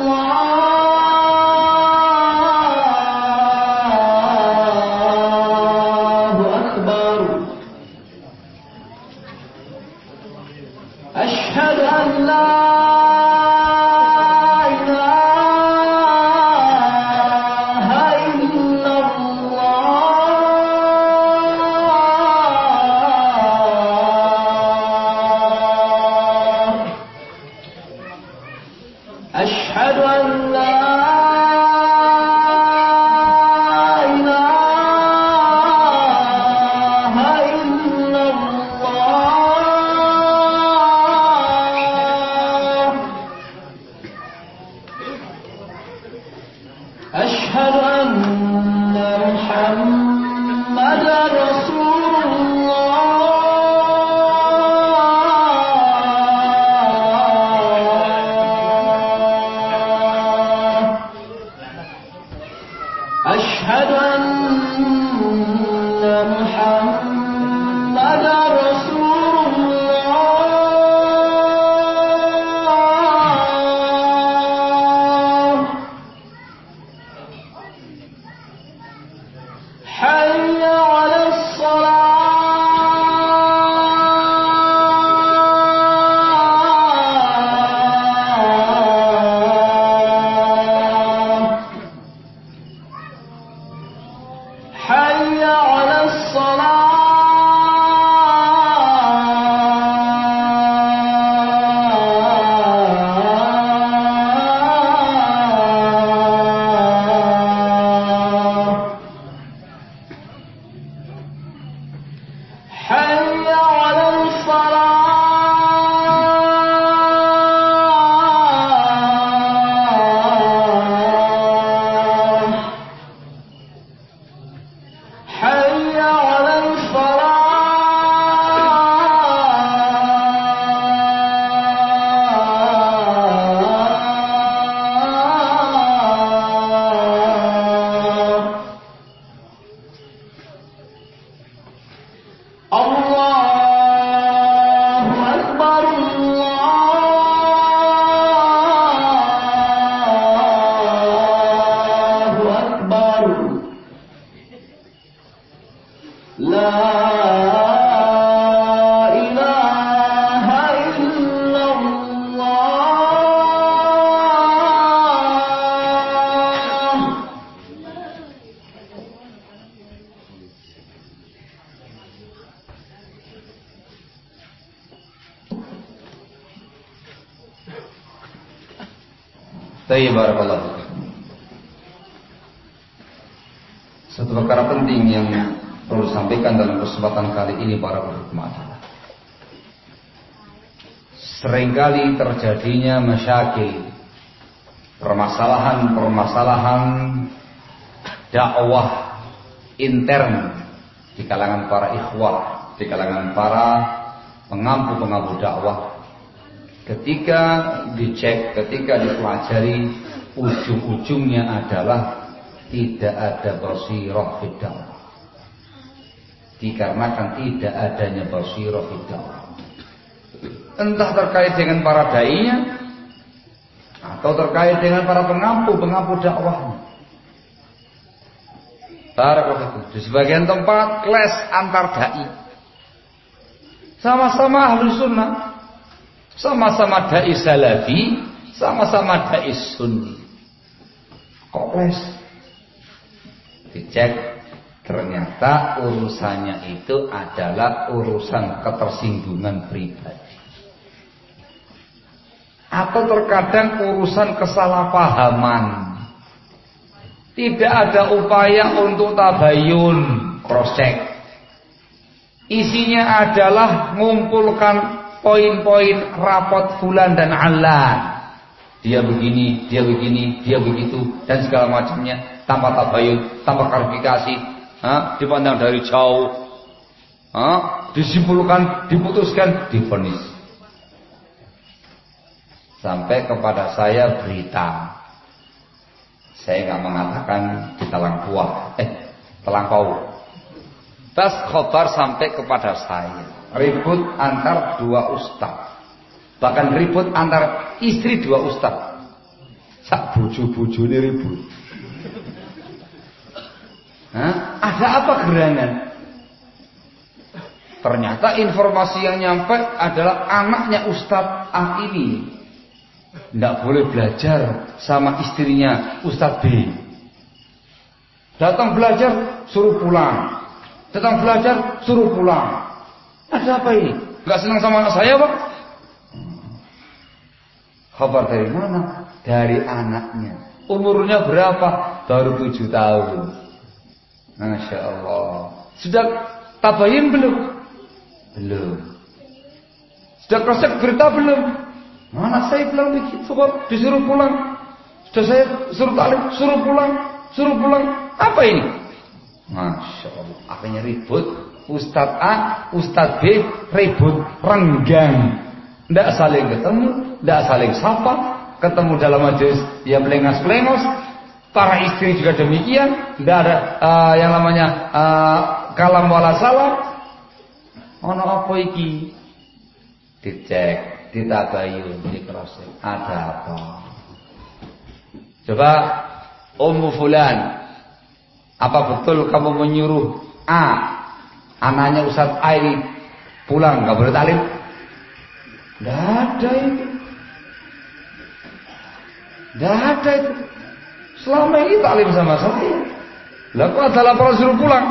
Allahu Akbar. أشهد أن لا إله إلا الله. أشهد أن لا أشهد أن محمدا رسول الله. أشهد أن محمدا رسول الله. حي على الصلاة. حي على الصلاة. حي على الفلاح. حي على الفلاح. الله أكبر، الله أكبر. لا إله إلا الله. Tayyib, barakallahu fikum. Satu perkara penting yang perlu disampaikan dalam kesempatan kali ini para penghormat adalah seringkali terjadinya masyakil, permasalahan-permasalahan dakwah intern di kalangan para ikhwah, di kalangan para pengampu-pengampu dakwah. Ketika dicek, ketika dipelajari, ujung-ujungnya adalah tidak ada basirah fid dakwah. Dikarenakan tidak adanya basirah fid dakwah. Entah terkait dengan para dai-nya atau terkait dengan para pengampu-pengampu dakwahnya. Barakallahu. Di sebagian tempat kelas antar dai. Sama-sama Ahlus Sunnah, sama-sama dai salafi, sama-sama dai sunni. Kok kelas? Dicek, ternyata urusannya itu adalah urusan ketersinggungan pribadi. Atau terkadang urusan kesalahpahaman. Tidak ada upaya untuk tabayun, cross check. Isinya adalah mengumpulkan poin-poin rapot fulan dan alan. Dia begini, dia begini, dia begitu, dan segala macamnya tanpa tabayun, tanpa klarifikasi, ha? Dipandang dari jauh, ha? Disimpulkan, diputuskan, divonis. Sampai kepada saya berita, saya nggak mengatakan di telang tua, eh telangkau. Tas khobar sampai kepada saya, ribut antar dua ustaz. Bahkan ribut antar istri dua ustaz. Sak bojo-bojo ini ribut. Hah? Ada apa gerangan? Ternyata informasi yang nyampe adalah anaknya Ustaz A ini tidak boleh belajar sama istrinya Ustaz B. Datang belajar suruh pulang. Datang belajar suruh pulang. Ada apa ini? Gak senang sama anak saya, Pak? Kabar dari mana? Dari anaknya. Umurnya berapa? Baru tujuh tahun. Masya Allah. Sudah tabayin belum? Belum. Sudah krosek berita belum? Mana saya bilang begitu kok, disuruh pulang. Sudah saya suruh taklim, suruh pulang, suruh pulang. Apa ini? Masya Allah. Akhirnya ribut. Ustadz A, Ustadz B ribut renggang. Tidak saling ketemu, tidak saling sapa. Ketemu dalam majelis ya melengas-pelengos. Para istri juga demikian. Tidak ada uh, yang namanya uh, kalam wala salam. Ono apa iki? Dicek, ditabayun, dikrosek. Ada apa? Coba Ummu Fulan, apa betul kamu menyuruh A, anaknya Ustaz A ini pulang, nggak boleh taklim? Nggak ada itu. Nggak ada itu. Selama ini taklim sama saya. Lah kok ada laporan suruh pulang?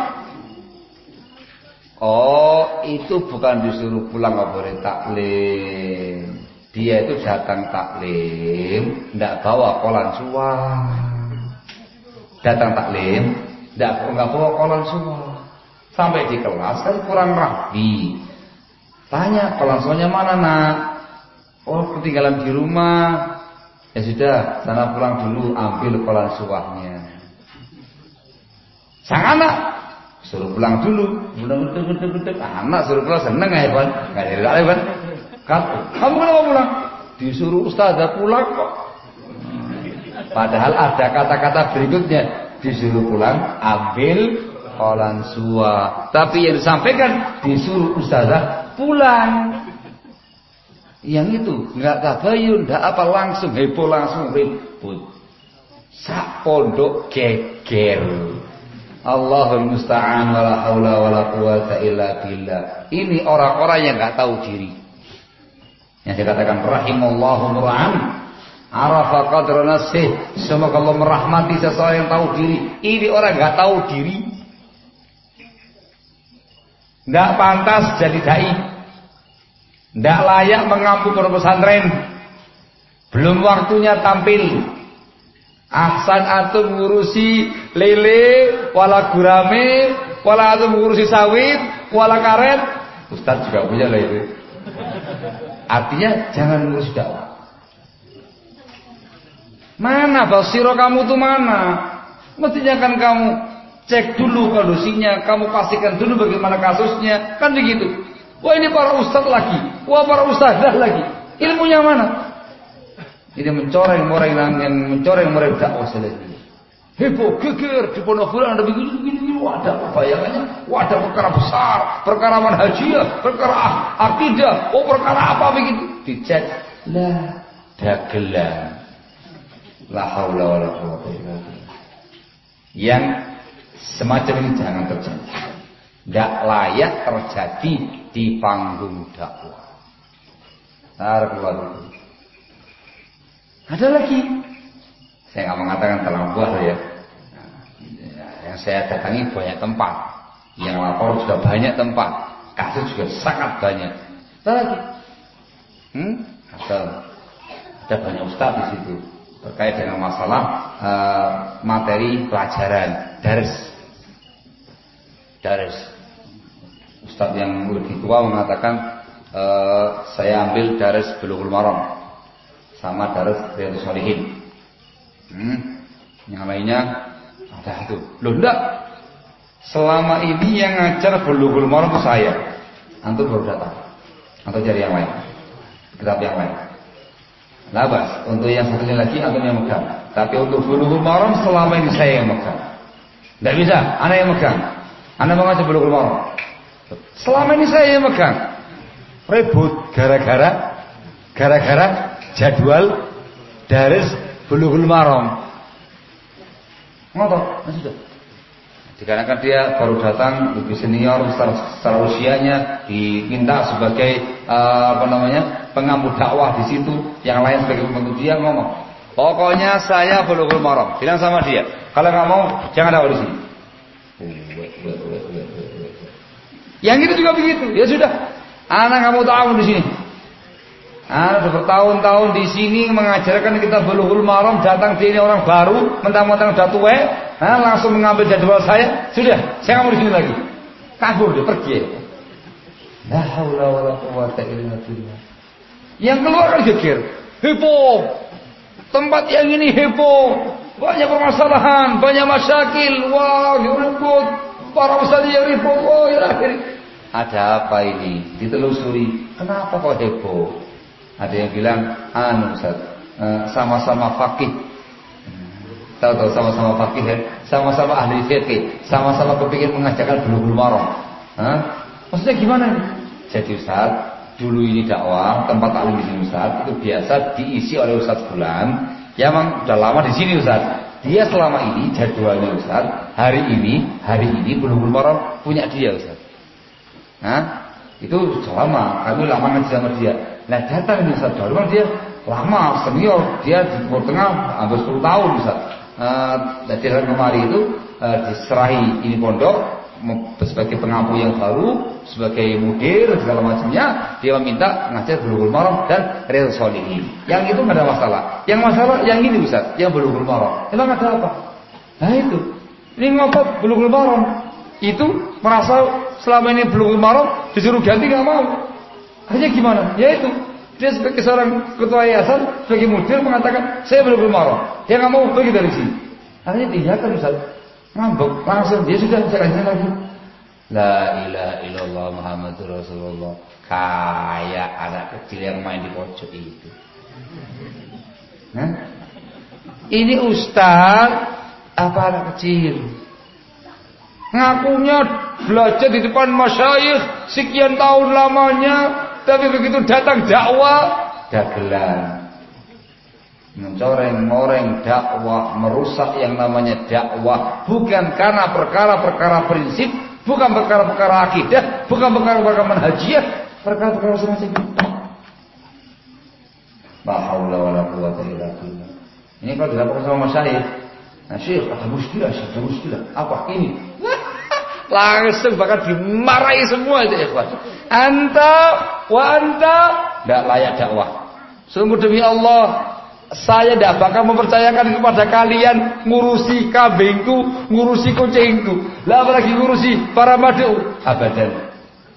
Oh, itu bukan disuruh pulang nggak boleh taklim. Dia itu datang taklim, nggak bawa kolan suah. Datang taklim, nggak nggak bawa kolan suah. Sampai di kelas kan kurang rapi. Tanya kolan suahnya mana nak? Oh, ketinggalan di rumah. Ya sudah, sana pulang dulu, ambil kolan suahnya. Sang anak suruh pulang dulu, betul-betul anak suruh pulang seneng ya kan? Nggak dari taklim kan? Kamu kenapa pulang? Disuruh ustazah pulang kok. Padahal ada kata-kata berikutnya, disuruh pulang, ambil kolan suah. Tapi yang disampaikan disuruh ustazah pulang. Yang itu nggak tabayun, nggak apa, langsung heboh, langsung ribut. Sak pondok geger. Allahul musta'an wala haula wala quwata illa billah. Ini orang-orang yang nggak tahu diri. Yang dikatakan rahimallahu mur'an arafa qadra nafsih. Semoga Allah merahmati seseorang yang tahu diri. Ini orang nggak tahu diri. Nggak pantas jadi dai. Nggak layak mengampu pondok pesantren. Belum waktunya tampil. Ahsan antum ngurusi lele, wala gurame, wala antum ngurusi sawit, wala karet. Ustaz juga punya lele. Artinya jangan ngurus dakwah. Mana basiro kamu tuh mana? Mestinya kan kamu cek dulu kondisinya, kamu pastikan dulu bagaimana kasusnya, kan begitu. Wah ini para ustaz lagi, wah para ustazah lagi. Ilmunya mana? Ini mencoreng-moreng yang mencoreng-moreng dakwah salafiyah. Heboh, geger di pondok fulan ada begini begini, wadah bayangannya, wadah perkara besar, perkara manhajiyah, perkara akidah, oh perkara apa begitu. Dicek, lah dagelan. La haula wala quwwata illa billah. Yang Semacam ini jangan terjadi. Tidak layak terjadi di panggung dakwah. Taruh keluar dulu. Ada lagi. Saya nggak mengatakan terlalu buah ya. Nah, yang saya datangi banyak tempat. Yang lapor sudah banyak tempat. Kasus juga sangat banyak. Ada lagi. Hmm? Ada, ada banyak ustaz di situ terkait dengan masalah uh, materi pelajaran daris. Daris. Ustaz yang lebih tua mengatakan uh, saya ambil daris Bulughul Maram sama daris Riyadhus Shalihin. Hmm, yang lainnya ada itu. Loh enggak. Selama ini yang ngajar Bulughul Maram itu saya. Antum baru datang. Atau cari yang lain. Kitab yang lain. Labas. Untuk yang satunya lagi antum yang megang. Tapi untuk Bulughul Maram selama ini saya yang megang. Enggak bisa, anak yang megang. Anda mau ngajar Bulughul Maram. Selama ini saya yang megang. Ribut gara-gara gara-gara jadwal daris Bulughul Maram. Ngotot, sudah. Dikarenakan dia baru datang lebih senior secara, secara usianya, diminta sebagai uh, apa namanya pengampu dakwah di situ, yang lain sebagai pembantu dia ngomong. Pokoknya saya Bulughul Maram. Bilang sama dia, kalau nggak mau jangan dakwah di sini. Yang itu juga begitu. Ya sudah, anak nggak mau tahu di sini. Anak sudah bertahun-tahun di sini mengajarkan kita Bulughul Maram, datang sini orang baru, mentang-mentang udah tua, nah, langsung mengambil jadwal saya. Sudah, saya nggak mau di sini lagi. Kabur dia, pergi. La haula wala quwwata illa billah. Yang keluar kan geger. Heboh. Tempat yang ini heboh. Banyak permasalahan, banyak masyakil. Wah, ribut. Para ustaz yang ribut. Oh, ya akhirnya. Ada apa ini? Ditelusuri. Kenapa kok heboh? Ada yang bilang, anu Ustaz, sama-sama fakih. Tahu-tahu sama-sama fakih ya? Sama-sama ahli fikih, sama-sama kepingin mengajarkan Bulughul Maram. Hah? Maksudnya gimana ini? Jadi Ustaz, dulu ini dakwah, tempat taklim di sini Ustaz, itu biasa diisi oleh Ustaz Fulan, yang memang udah lama di sini Ustaz. Dia selama ini jadwalnya Ustaz, hari ini, hari ini Bulughul Maram punya dia Ustaz. Hah? Itu selama, kami lama ngaji sama dia. Nah datang ini Ustaz baru kan dia lama, senior, dia di Timur Tengah hampir sepuluh tahun Ustaz. Uh, jadi hari kemarin itu uh, diserahi ini pondok sebagai pengampu yang baru, sebagai mudir segala macamnya, dia meminta ngajar Bulughul Maram dan Riyadhus Shalihin. Yang itu nggak ada masalah. Yang masalah yang ini Ustaz, yang Bulughul Maram. Emang ada apa? Nah itu, ini ngotot Bulughul Maram. Itu merasa selama ini Bulughul Maram disuruh ganti nggak mau. Akhirnya gimana? Ya itu, dia sebagai seorang ketua yayasan, sebagai mudir mengatakan saya Bulughul Maram. Dia nggak mau pergi dari sini. Akhirnya tinggalkan Ustaz. Ngambek langsung dia sudah bisa kajian lagi. La ilaha illallah Muhammadur Rasulullah. Kayak anak kecil yang main di pojok itu. Nah, ini ustaz apa anak kecil? Ngakunya belajar di depan masyayikh sekian tahun lamanya, tapi begitu datang dakwah dagelan. Mencoreng-moreng dakwah, merusak yang namanya dakwah, bukan karena perkara-perkara prinsip, bukan perkara-perkara akidah, bukan perkara-perkara manhajiyah, perkara-perkara semacam itu. La haula wala quwwata illa billah. Ini kalau dilaporkan sama masyayikh, nah syekh ada muskilah, syekh ada muskilah. Apa ini? Langsung bahkan dimarahi semua itu ikhwan. Anta wa anta tidak layak dakwah. Sungguh demi Allah, saya tidak bakal mempercayakan kepada kalian ngurusi kambingku, ngurusi kucingku, lah apalagi ngurusi para madu. Abadan.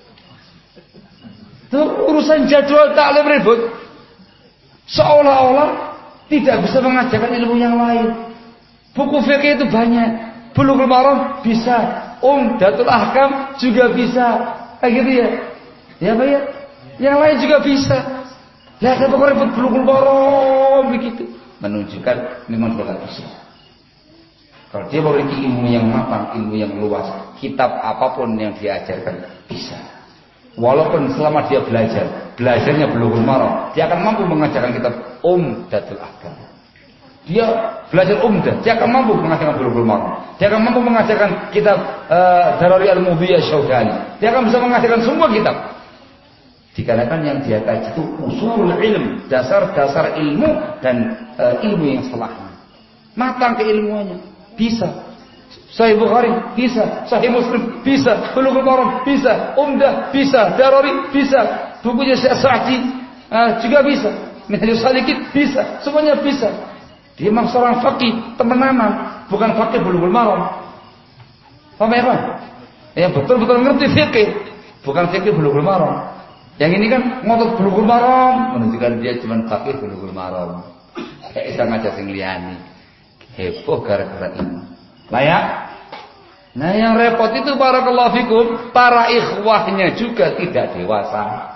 Itu urusan jadwal taklim ribut. Seolah-olah tidak bisa mengajarkan ilmu yang lain. Buku fikih itu banyak. Bulughul Maram bisa. Umdatul Ahkam juga bisa. Kayak gitu ya. Ya Pak ya. Yang lain juga bisa. Lah kenapa kok ribut Bulughul Maram begitu? Menunjukkan memang dia nggak bisa. Kalau dia memiliki ilmu yang matang, ilmu yang luas, kitab apapun yang diajarkan bisa. Walaupun selama dia belajar, belajarnya Bulughul Maram, dia akan mampu mengajarkan kitab Umdatul Ahkam. dia belajar umdah, dia akan mampu mengajarkan Bulughul Maram. Dia akan mampu mengajarkan kitab uh, Darari Al-Mubiyah Syaukani. Dia akan bisa mengajarkan semua kitab. Dikarenakan yang dia kaji itu usulul ilm, dasar-dasar ilmu dan uh, ilmu yang salahnya. Matang keilmuannya, bisa. Sahih Bukhari bisa, Sahih Muslim bisa, Bulughul Maram bisa, Umdah bisa, Darari bisa, bukunya Syekh Sa'di uh, juga bisa, Minhajus Salikin bisa, semuanya bisa. Dia memang seorang faqih temenanan, bukan faqih Bulughul Maram. Paham ya kan? Yang betul-betul ngerti fikih, bukan fikih Bulughul Maram. Yang ini kan ngotot Bulughul Maram, menunjukkan dia cuma faqih Bulughul Maram. Kayak isa ngajak sing liyane. Heboh gara-gara ini. Layak? Nah yang repot itu barakallahu fikum, para ikhwahnya juga tidak dewasa.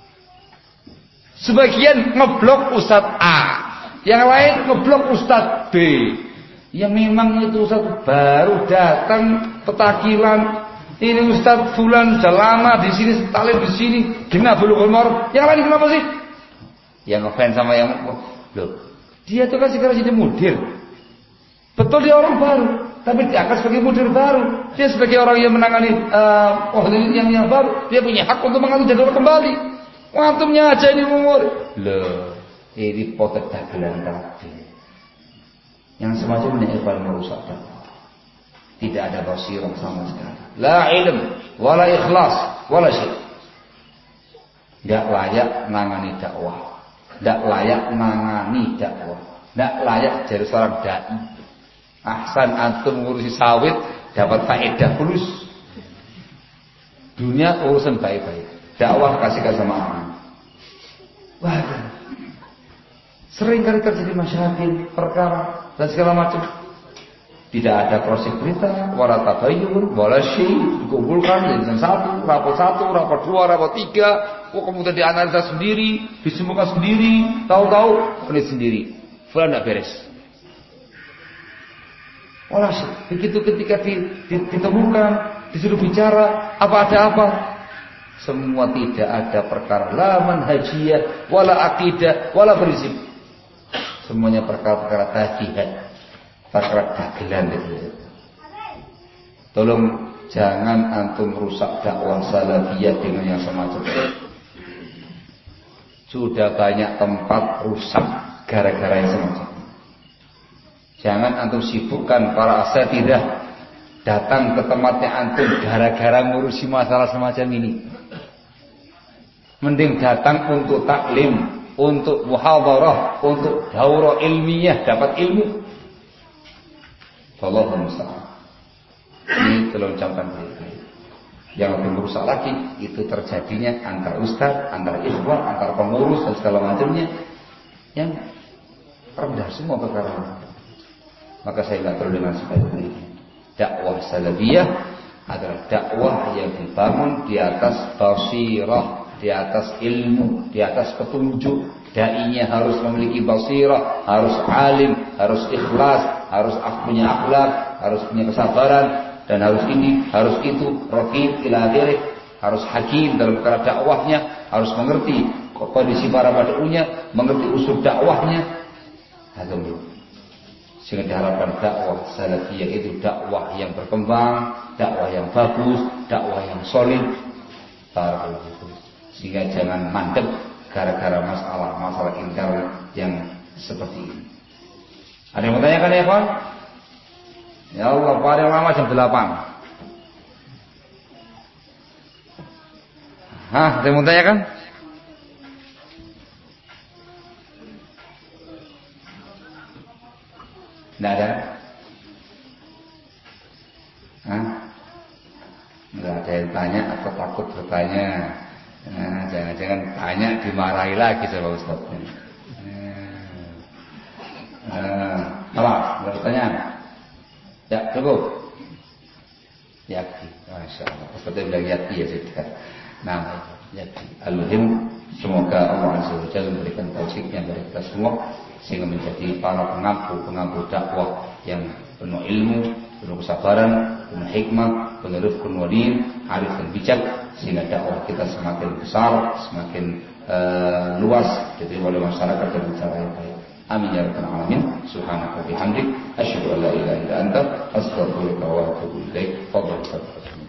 Sebagian ngeblok Ustadz A, yang lain ngeblok Ustadz B. Ya memang itu Ustadz baru datang petakilan. Ini Ustadz Fulan sudah lama di sini, talib di sini, gimana Bulughul Maram. Yang lain kenapa sih? Yang ngefans sama yang loh, dia tuh kan sekarang jadi mudir. Betul dia orang baru, tapi diangkat sebagai mudir baru. Dia sebagai orang yang menangani uh, oh yang yang baru, dia punya hak untuk mengangkat jadwal kembali. Antumnya aja ini umur. Loh, ini potret dagelan tadi. Yang semacam ini ikhwan merusak dakwah. Tidak ada basirah sama sekali. La ilm, wala ikhlas, wala syai'. Tidak layak nangani dakwah. Tidak layak nangani dakwah. Tidak layak jadi seorang dai. Ahsan antum ngurusi sawit dapat faedah fulus. Dunia urusan baik-baik. Dakwah kasihkan sama aman. Wah, sering kali terjadi masyarakat, perkara dan segala macam. Tidak ada proses berita, wala tabayyun, wala syai', dikumpulkan jadi satu, rapor satu, rapor dua, rapor tiga, oh, kemudian dianalisa sendiri, disimpulkan sendiri, tahu-tahu penulis sendiri. Fulan tidak beres. Wala syai', begitu ketika ditemukan, disuruh bicara, apa ada apa? Semua tidak ada perkara la manhajiyah, wala aqidah, wala prinsip. Semuanya perkara-perkara tajihat, perkara dagelan itu. Tolong jangan antum rusak dakwah salafiyah dengan yang semacam itu. Sudah banyak tempat rusak gara-gara yang semacam itu. Jangan antum sibukkan para asatidzah datang ke tempatnya antum gara-gara ngurusi masalah semacam ini. Mending datang untuk taklim, untuk muhadharah, untuk daurah ilmiah, dapat ilmu. Wallahu musta'an. Ini tolong camkan baik-baik. Yang lebih merusak lagi itu terjadinya antar ustaz, antar ikhwan, antar pengurus dan segala macamnya yang rendah semua perkara. Maka saya nggak perlu dengan sebaik-baiknya. Dakwah salafiyah adalah dakwah yang dibangun di atas basirah, di atas ilmu, di atas petunjuk. Dai-nya harus memiliki basirah, harus alim, harus ikhlas, harus punya akhlak, harus punya kesabaran, dan harus ini, harus itu, raqib ila akhirih, harus hakim dalam perkara dakwahnya, harus mengerti kondisi para mad'unya, mengerti usul dakwahnya. Sehingga diharapkan dakwah salafiyah itu dakwah yang berkembang, dakwah yang bagus, dakwah yang solid. Sehingga jangan mandek gara-gara masalah-masalah intern yang seperti ini. Ada yang mau tanyakan ya kawan? Ya Allah, paling lama jam delapan. Hah, ada yang mau tanyakan? Tidak ada? Hah? Tidak ada yang tanya atau takut bertanya? Nah, jangan-jangan tanya dimarahi lagi sama Ustaz. Nah, apa? Bertanya? Ya, cukup. Yaki, masya Allah. Ustaznya bilang yaki ya sudah. Nah, yaki. Al-muhim, semoga Allah Azza wa Jalla memberikan taufiknya kepada kita semua sehingga menjadi para pengampu-pengampu dakwah yang penuh ilmu, penuh kesabaran, penuh hikmah, penuh rifqun walin, arif dan bijak, sehingga dakwah kita semakin besar, semakin uh, luas diterima oleh masyarakat dengan cara yang baik. Amin ya rabbal alamin. Subhanaka wa bihamdik asyhadu an la ilaha illa anta astaghfiruka wa atubu ilaik. Fadhal.